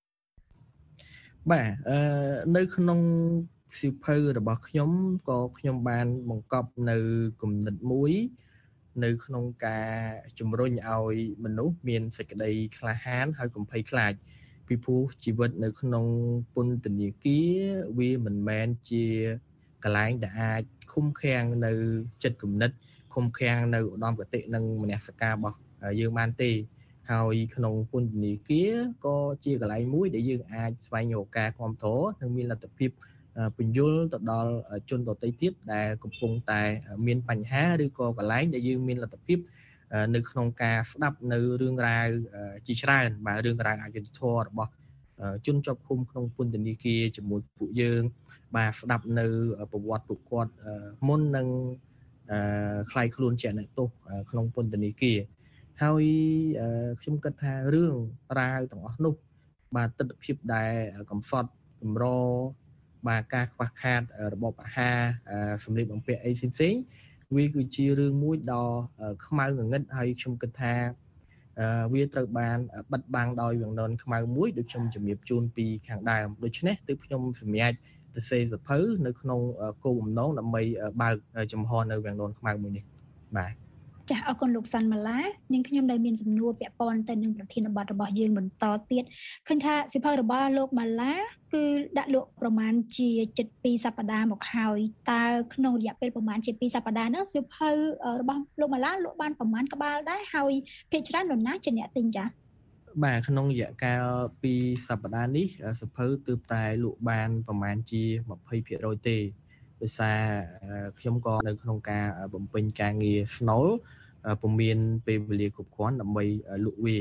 បាទអឺនៅក្នុងសៀវភៅរបស់ខ្ញុំក៏ខ្ញុំបានបង្កប់នៅគំនិតមួយនៅក្នុងការជំរុញឲ្យមនុស្សមានសេចក្តីក្លាហានហើយកុំភ័យខ្លាចពីព្រោះជីវិតនៅក្នុងពន្ធនាគារវាមិនមែនជាកន្លែងដែលអាចឃុំឃាំងនៅចិត្តគំនិតឃុំឃាំងនៅឧត្តមគតិនិងមនសិការរបស់យើងបានទេហើយក្នុងពន្ធនាគារក៏ជាកន្លែងមួយដែលយើងអាចស្វែងរកការគាំទ្រនិងមានលទ្ធភាពពន្យល់ទៅដល់ជនដទៃទៀតដែលកំពុងតែមានបញ្ហាឬក៏កន្លែងដែលយើងមានលទ្ធភាពនៅក្នុងការស្ដាប់នៅរឿងរ៉ាវជាច្រើនបាទរឿងរ៉ាវអយុត្តិធម៌របស់ជនជាប់ឃុំក្នុងពន្ធនាគារជាមួយពួកយើងបាទស្ដាប់នៅប្រវត្តិពួកគាត់មុននឹងខ្លាយខ្លួនជាអ្នកទោសក្នុងពន្ធនាគារហើយខ្ញុំគិតថារឿងរ៉ាវទាំងអស់នោះបាទទស្សនវិជ្ជាដែលកំសត់កម្របាទការខ្វះខាតរបបអាហារសម្ភារបំពាក់អីផ្សេងៗវាគឺជារឿងមួយដ៏ខ្មៅងងឹតហើយខ្ញុំគិតថាវាត្រូវបានបិទបាំងដោយវាំងននខ្មៅមួយដូចខ្ញុំជំរាបជូនពីខាងដើមដូច្នេះទើបខ្ញុំសម្រេចទៅសេសភៅនៅក្នុងគោលបំណងដើម្បីបើកចំហនៅវាំងននខ្មៅមួយនេះបាទចាអរគុណលោកសាន់ម៉ាឡានាងខ្ញុំដែលមានសំណួរពាក់ព័ន្ធទៅនឹងប្រធានបទរបស់យើងបន្តទៀតឃើញថាសិភៅរបស់លោកម៉ាឡាគឺដាក់លក់ប្រមាណជាជិតពីរសប្តាហ៍មកហើយតើក្នុងរយៈពេលប្រមាណជាពីរសប្តាហ៍នោះសិភៅរបស់លោកម៉ាឡាលក់បានប្រមាណក្បាលដែរហើយភាគច្រើននរណាជាអ្នកទិញចាបាទក្នុងរយៈកាលពីរសប្តាហ៍នេះសិភៅទើបតែលក់បានប្រមាណជាยี่สิบเปอร์เซ็นต์ ទេដោយសារខ្ញុំក៏នៅក្នុងការបំពេញការងារស្នូលពុំមានពេលវេលាគ្រប់គ្រាន់ដើម្បីលក់វា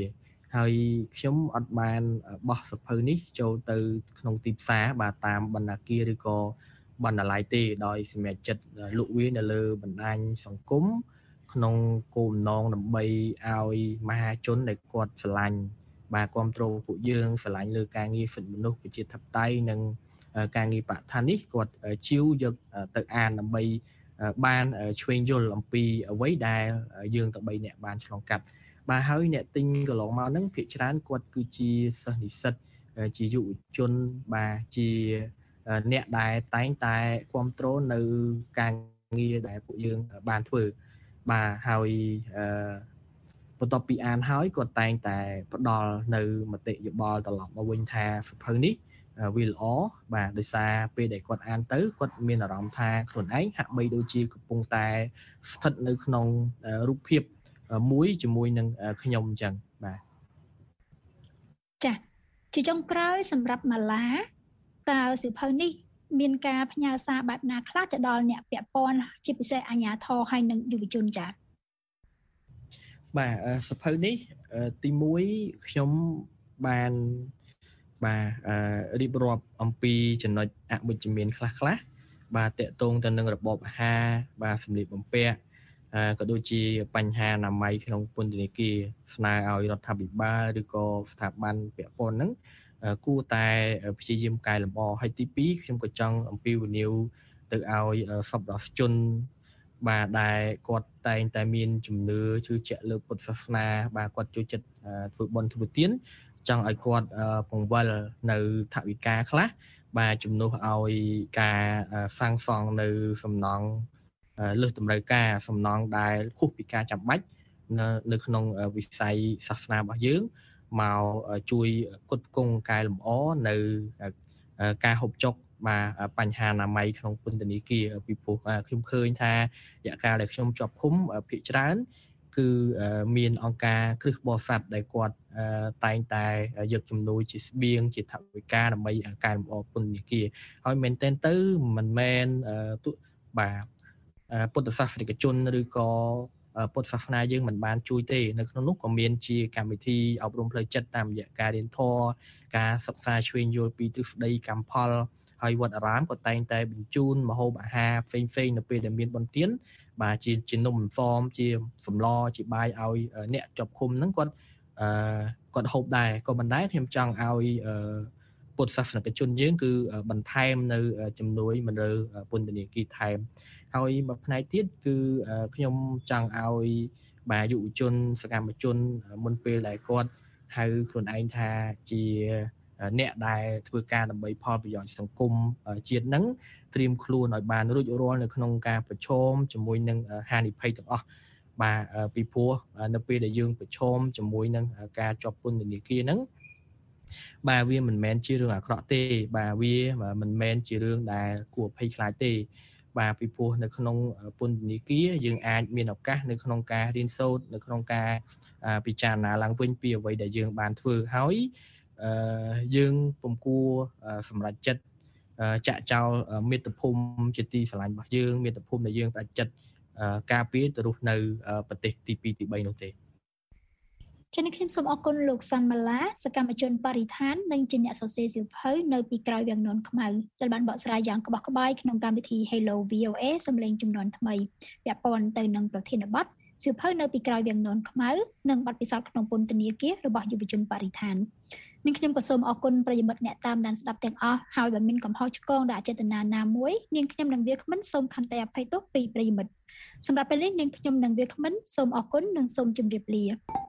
ហើយខ្ញុំអត់បានបោះសភៅនេះចូលទៅក្នុងទីផ្សារបាទតាមបណ្ណាគារឬក៏បណ្ណាល័យទេដោយសម្រេចចិត្តលក់វានៅលើបណ្ដាញសង្គមក្នុងគោលបំណងដើម្បីឲ្យមហាជនដែលគាត់ស្រឡាញ់បាទគ្រប់គ្រងពួកយើងស្រឡាញ់លើការងារសិទ្ធិមនុស្សប្រជាធិបតេយ្យនិងការងារបរិស្ថាននេះគាត់ជាវយកទៅអានដើម្បីបានឆ្វេងយល់អំពីអ្វីដែលយើងទាំងបីអ្នកបានឆ្លងកាត់បាទហើយអ្នកទិញកន្លងមកហ្នឹងភាគច្រើនគាត់គឺជាសិស្សនិស្សិតជាយុវជនបាទជាអ្នកដែលតែងតែគ្រប់គ្រងនៅការងារដែលពួកយើងបានធ្វើបាទហើយអឺបន្ទាប់ពីអានហើយគាត់តែងតែផ្ដល់នៅមតិយោបល់ត្រឡប់មកវិញថាសភៅនេះវាល្អបាទដោយសារពេលដែលគាត់អានទៅគាត់មានអារម្មណ៍ថាខ្លួនឯងហាក់បីដូចជាកំពុងតែស្ថិតនៅក្នុងរូបភាពមួយជាមួយនឹងខ្ញុំអញ្ចឹងបាទចា៎ជាចុងក្រោយសម្រាប់ម៉ាឡាតើសៀវភៅនេះមានការផ្ញើសារបែបណាខ្លះទៅដល់អ្នកពាក់ព័ន្ធជាពិសេសអាជ្ញាធរហើយនិងយុវជនចា៎បាទសៀវភៅនេះទីមួយខ្ញុំបានបាទរៀបរាប់អំពីចំណុចអវិជ្ជមានខ្លះខ្លះបាទតកតងទៅនឹងរបបអាហារបាទសម្លៀកបំពាក់ក៏ដូចជាបញ្ហាអនាម័យក្នុងពន្ធនាគារស្នើឲ្យរដ្ឋាភិបាលឬក៏ស្ថាប័នពាក់ព័ន្ធហ្នឹងគួរតែព្យាយាមកែលម្អហើយទីពីរខ្ញុំក៏ចង់អំពាវនាវទៅឲ្យសប្បុរសជនបាទដែលគាត់តែងតែមានជំនឿជឿជាក់លើពុទ្ធសាសនាបាទគាត់ចូលចិត្តធ្វើបុណ្យធ្វើទានចង់ឲ្យគាត់ពង្វិលនៅថវិកាខ្លះបាទជំនួសឲ្យការសាងសង់នៅសំណង់លើសតម្រូវការសំណង់ដែលខុសពីការចាំបាច់នៅនៅក្នុងវិស័យសាសនារបស់យើងមកជួយផ្គត់ផ្គង់កែលម្អនៅការហូបចុកបាទបញ្ហាអនាម័យក្នុងពន្ធនាគារពីព្រោះខ្ញុំឃើញថារយៈកាលដែលខ្ញុំជាប់ឃុំភាគច្រើនគឺមានអង្គការគ្រឹះបរិស័ទដែលគាត់តែងតែយកជំនួយជាស្បៀងជាថវិកាដើម្បីកែលម្អពន្ធនាគារហើយមែនទែនទៅមិនមែនបាទពុទ្ធសាសនិកជនឬក៏ពុទ្ធសាសនាយើងមិនបានជួយទេនៅក្នុងនោះក៏មានជាកម្មវិធីអប់រំផ្លូវចិត្តតាមរយៈការរៀនធម៌ការសិក្សាឆ្វេងយល់ពីទ្រឹស្ដីកម្មផលហើយវត្តអារាមក៏តែងតែបញ្ជូនម្ហូបអាហារផ្សេងៗនៅពេលដែលមានបុណ្យទានបាទជាជានំអន្សមជាសម្លជាបាយឲ្យអ្នកជាប់ឃុំហ្នឹងគាត់អឺគាត់ហូបដែរក៏មិនដែរខ្ញុំចង់ឲ្យពុទ្ធសាសនិកជនយើងគឺបន្ថែមនៅជំនួយមកលើពន្ធនាគារថែមហើយមួយផ្នែកទៀតគឺខ្ញុំចង់ឲ្យបាទយុវជនសកម្មជនមុនពេលដែលគាត់ហៅខ្លួនឯងថាជាអ្នកដែលធ្វើការដើម្បីផលប្រយោជន៍សង្គមជាតិហ្នឹងត្រៀមខ្លួនឲ្យបានរួចរាល់នៅក្នុងការប្រឈមជាមួយនឹងហានិភ័យទាំងអស់បាទពីព្រោះនៅពេលដែលយើងប្រឈមជាមួយនឹងការជាប់ពន្ធនាគារហ្នឹងបាទវាមិនមែនជារឿងអាក្រក់ទេបាទវាមិនមែនជារឿងដែលគួរភ័យខ្លាចទេបាទពីព្រោះនៅក្នុងពន្ធនាគារយើងអាចមានឱកាសនៅក្នុងការរៀនសូត្រនៅក្នុងការពិចារណាឡើងវិញពីអ្វីដែលយើងបានធ្វើហើយអឺយើងពុំគួរសម្រេចចិត្តចាក់ចោលមាតុភូមិជាទីស្រឡាញ់របស់យើងមាតុភូមិដែលយើងផ្ដាច់ចិត្តការពារទៅរស់នៅប្រទេសទីពីរទីបីនោះទេចា៎នេះខ្ញុំសូមអរគុណលោកសាន់ម៉ាឡាសកម្មជនបរិស្ថាននិងជាអ្នកសរសេរសៀវភៅនៅពីក្រោយវាំងននខ្មៅដែលបានបកស្រាយយ៉ាងក្បោះក្បាយក្នុងកម្មវិធី Hello វី អូ เอ សម្លេងជំនាន់ថ្មីពាក់ព័ន្ធទៅនឹងប្រធានបទសៀវភៅនៅពីក្រោយវាំងននខ្មៅនិងបទពិសោធន៍ក្នុងពន្ធនាគាររបស់យុវជនបរិស្ថាននាងខ្ញុំក៏សូមអរគុណប្រិយមិត្តអ្នកតាមដានស្ដាប់ទាំងអស់ហើយបើមានកំហុសឆ្គងដែលអចេតនាណាមួយនាងខ្ញុំនិងវាគ្មិនសូមខន្តីអភ័យទោសពីប្រិយមិត្តសម្រាប់ពេលនេះនាងខ្ញុំនិងវាគ្មិនសូមអរគុណនិងសូមជម្រាបលា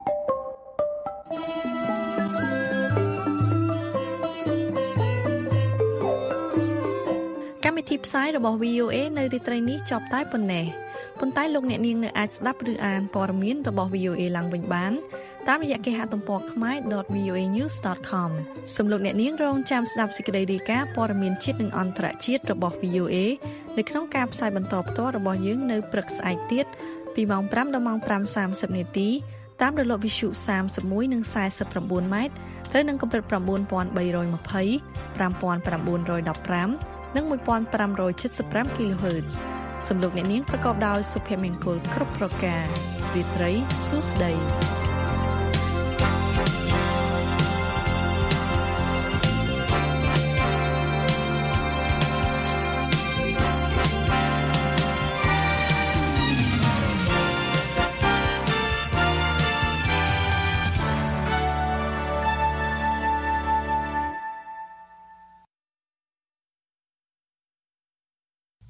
កម្មវិធីផ្សាយរបស់ វី អូ เอ នៅរាត្រីនេះចប់តែប៉ុណ្ណេះប៉ុន្តែលោកអ្នកនាងនៅអាចស្ដាប់ឬអានព័ត៌មានរបស់ វី អូ เอ ឡើងវិញបានតាមរយៈគេហទំព័រ khmae dot v o a news dot com សូមលោកអ្នកនាងរងចាំស្ដាប់សេចក្តីរាយការណ៍ព័ត៌មានជាតិនិងអន្តរជាតិរបស់ វី អូ เอ នៅក្នុងការផ្សាយបន្តផ្ទាល់របស់យើងនៅព្រឹកស្អែកទៀតពីម៉ោងfiveដល់ម៉ោងfiveសាមសិបនាទីតាមរលកវិទ្យុthirty-oneនិងforty-nineម៉ែត្រត្រូវនឹងកម្រិតnine thousand three hundred twenty, five thousand nine hundred fifteenនិងone thousand five hundred seventy-five គីឡូហឺតซ์ សំលោកអ្នកនាងប្រកបដោយសុភមង្គលគ្រប់ប្រការរាត្រីសួស្តី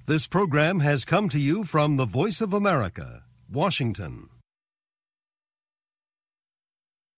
This program has come to you from the Voice of America, Washington.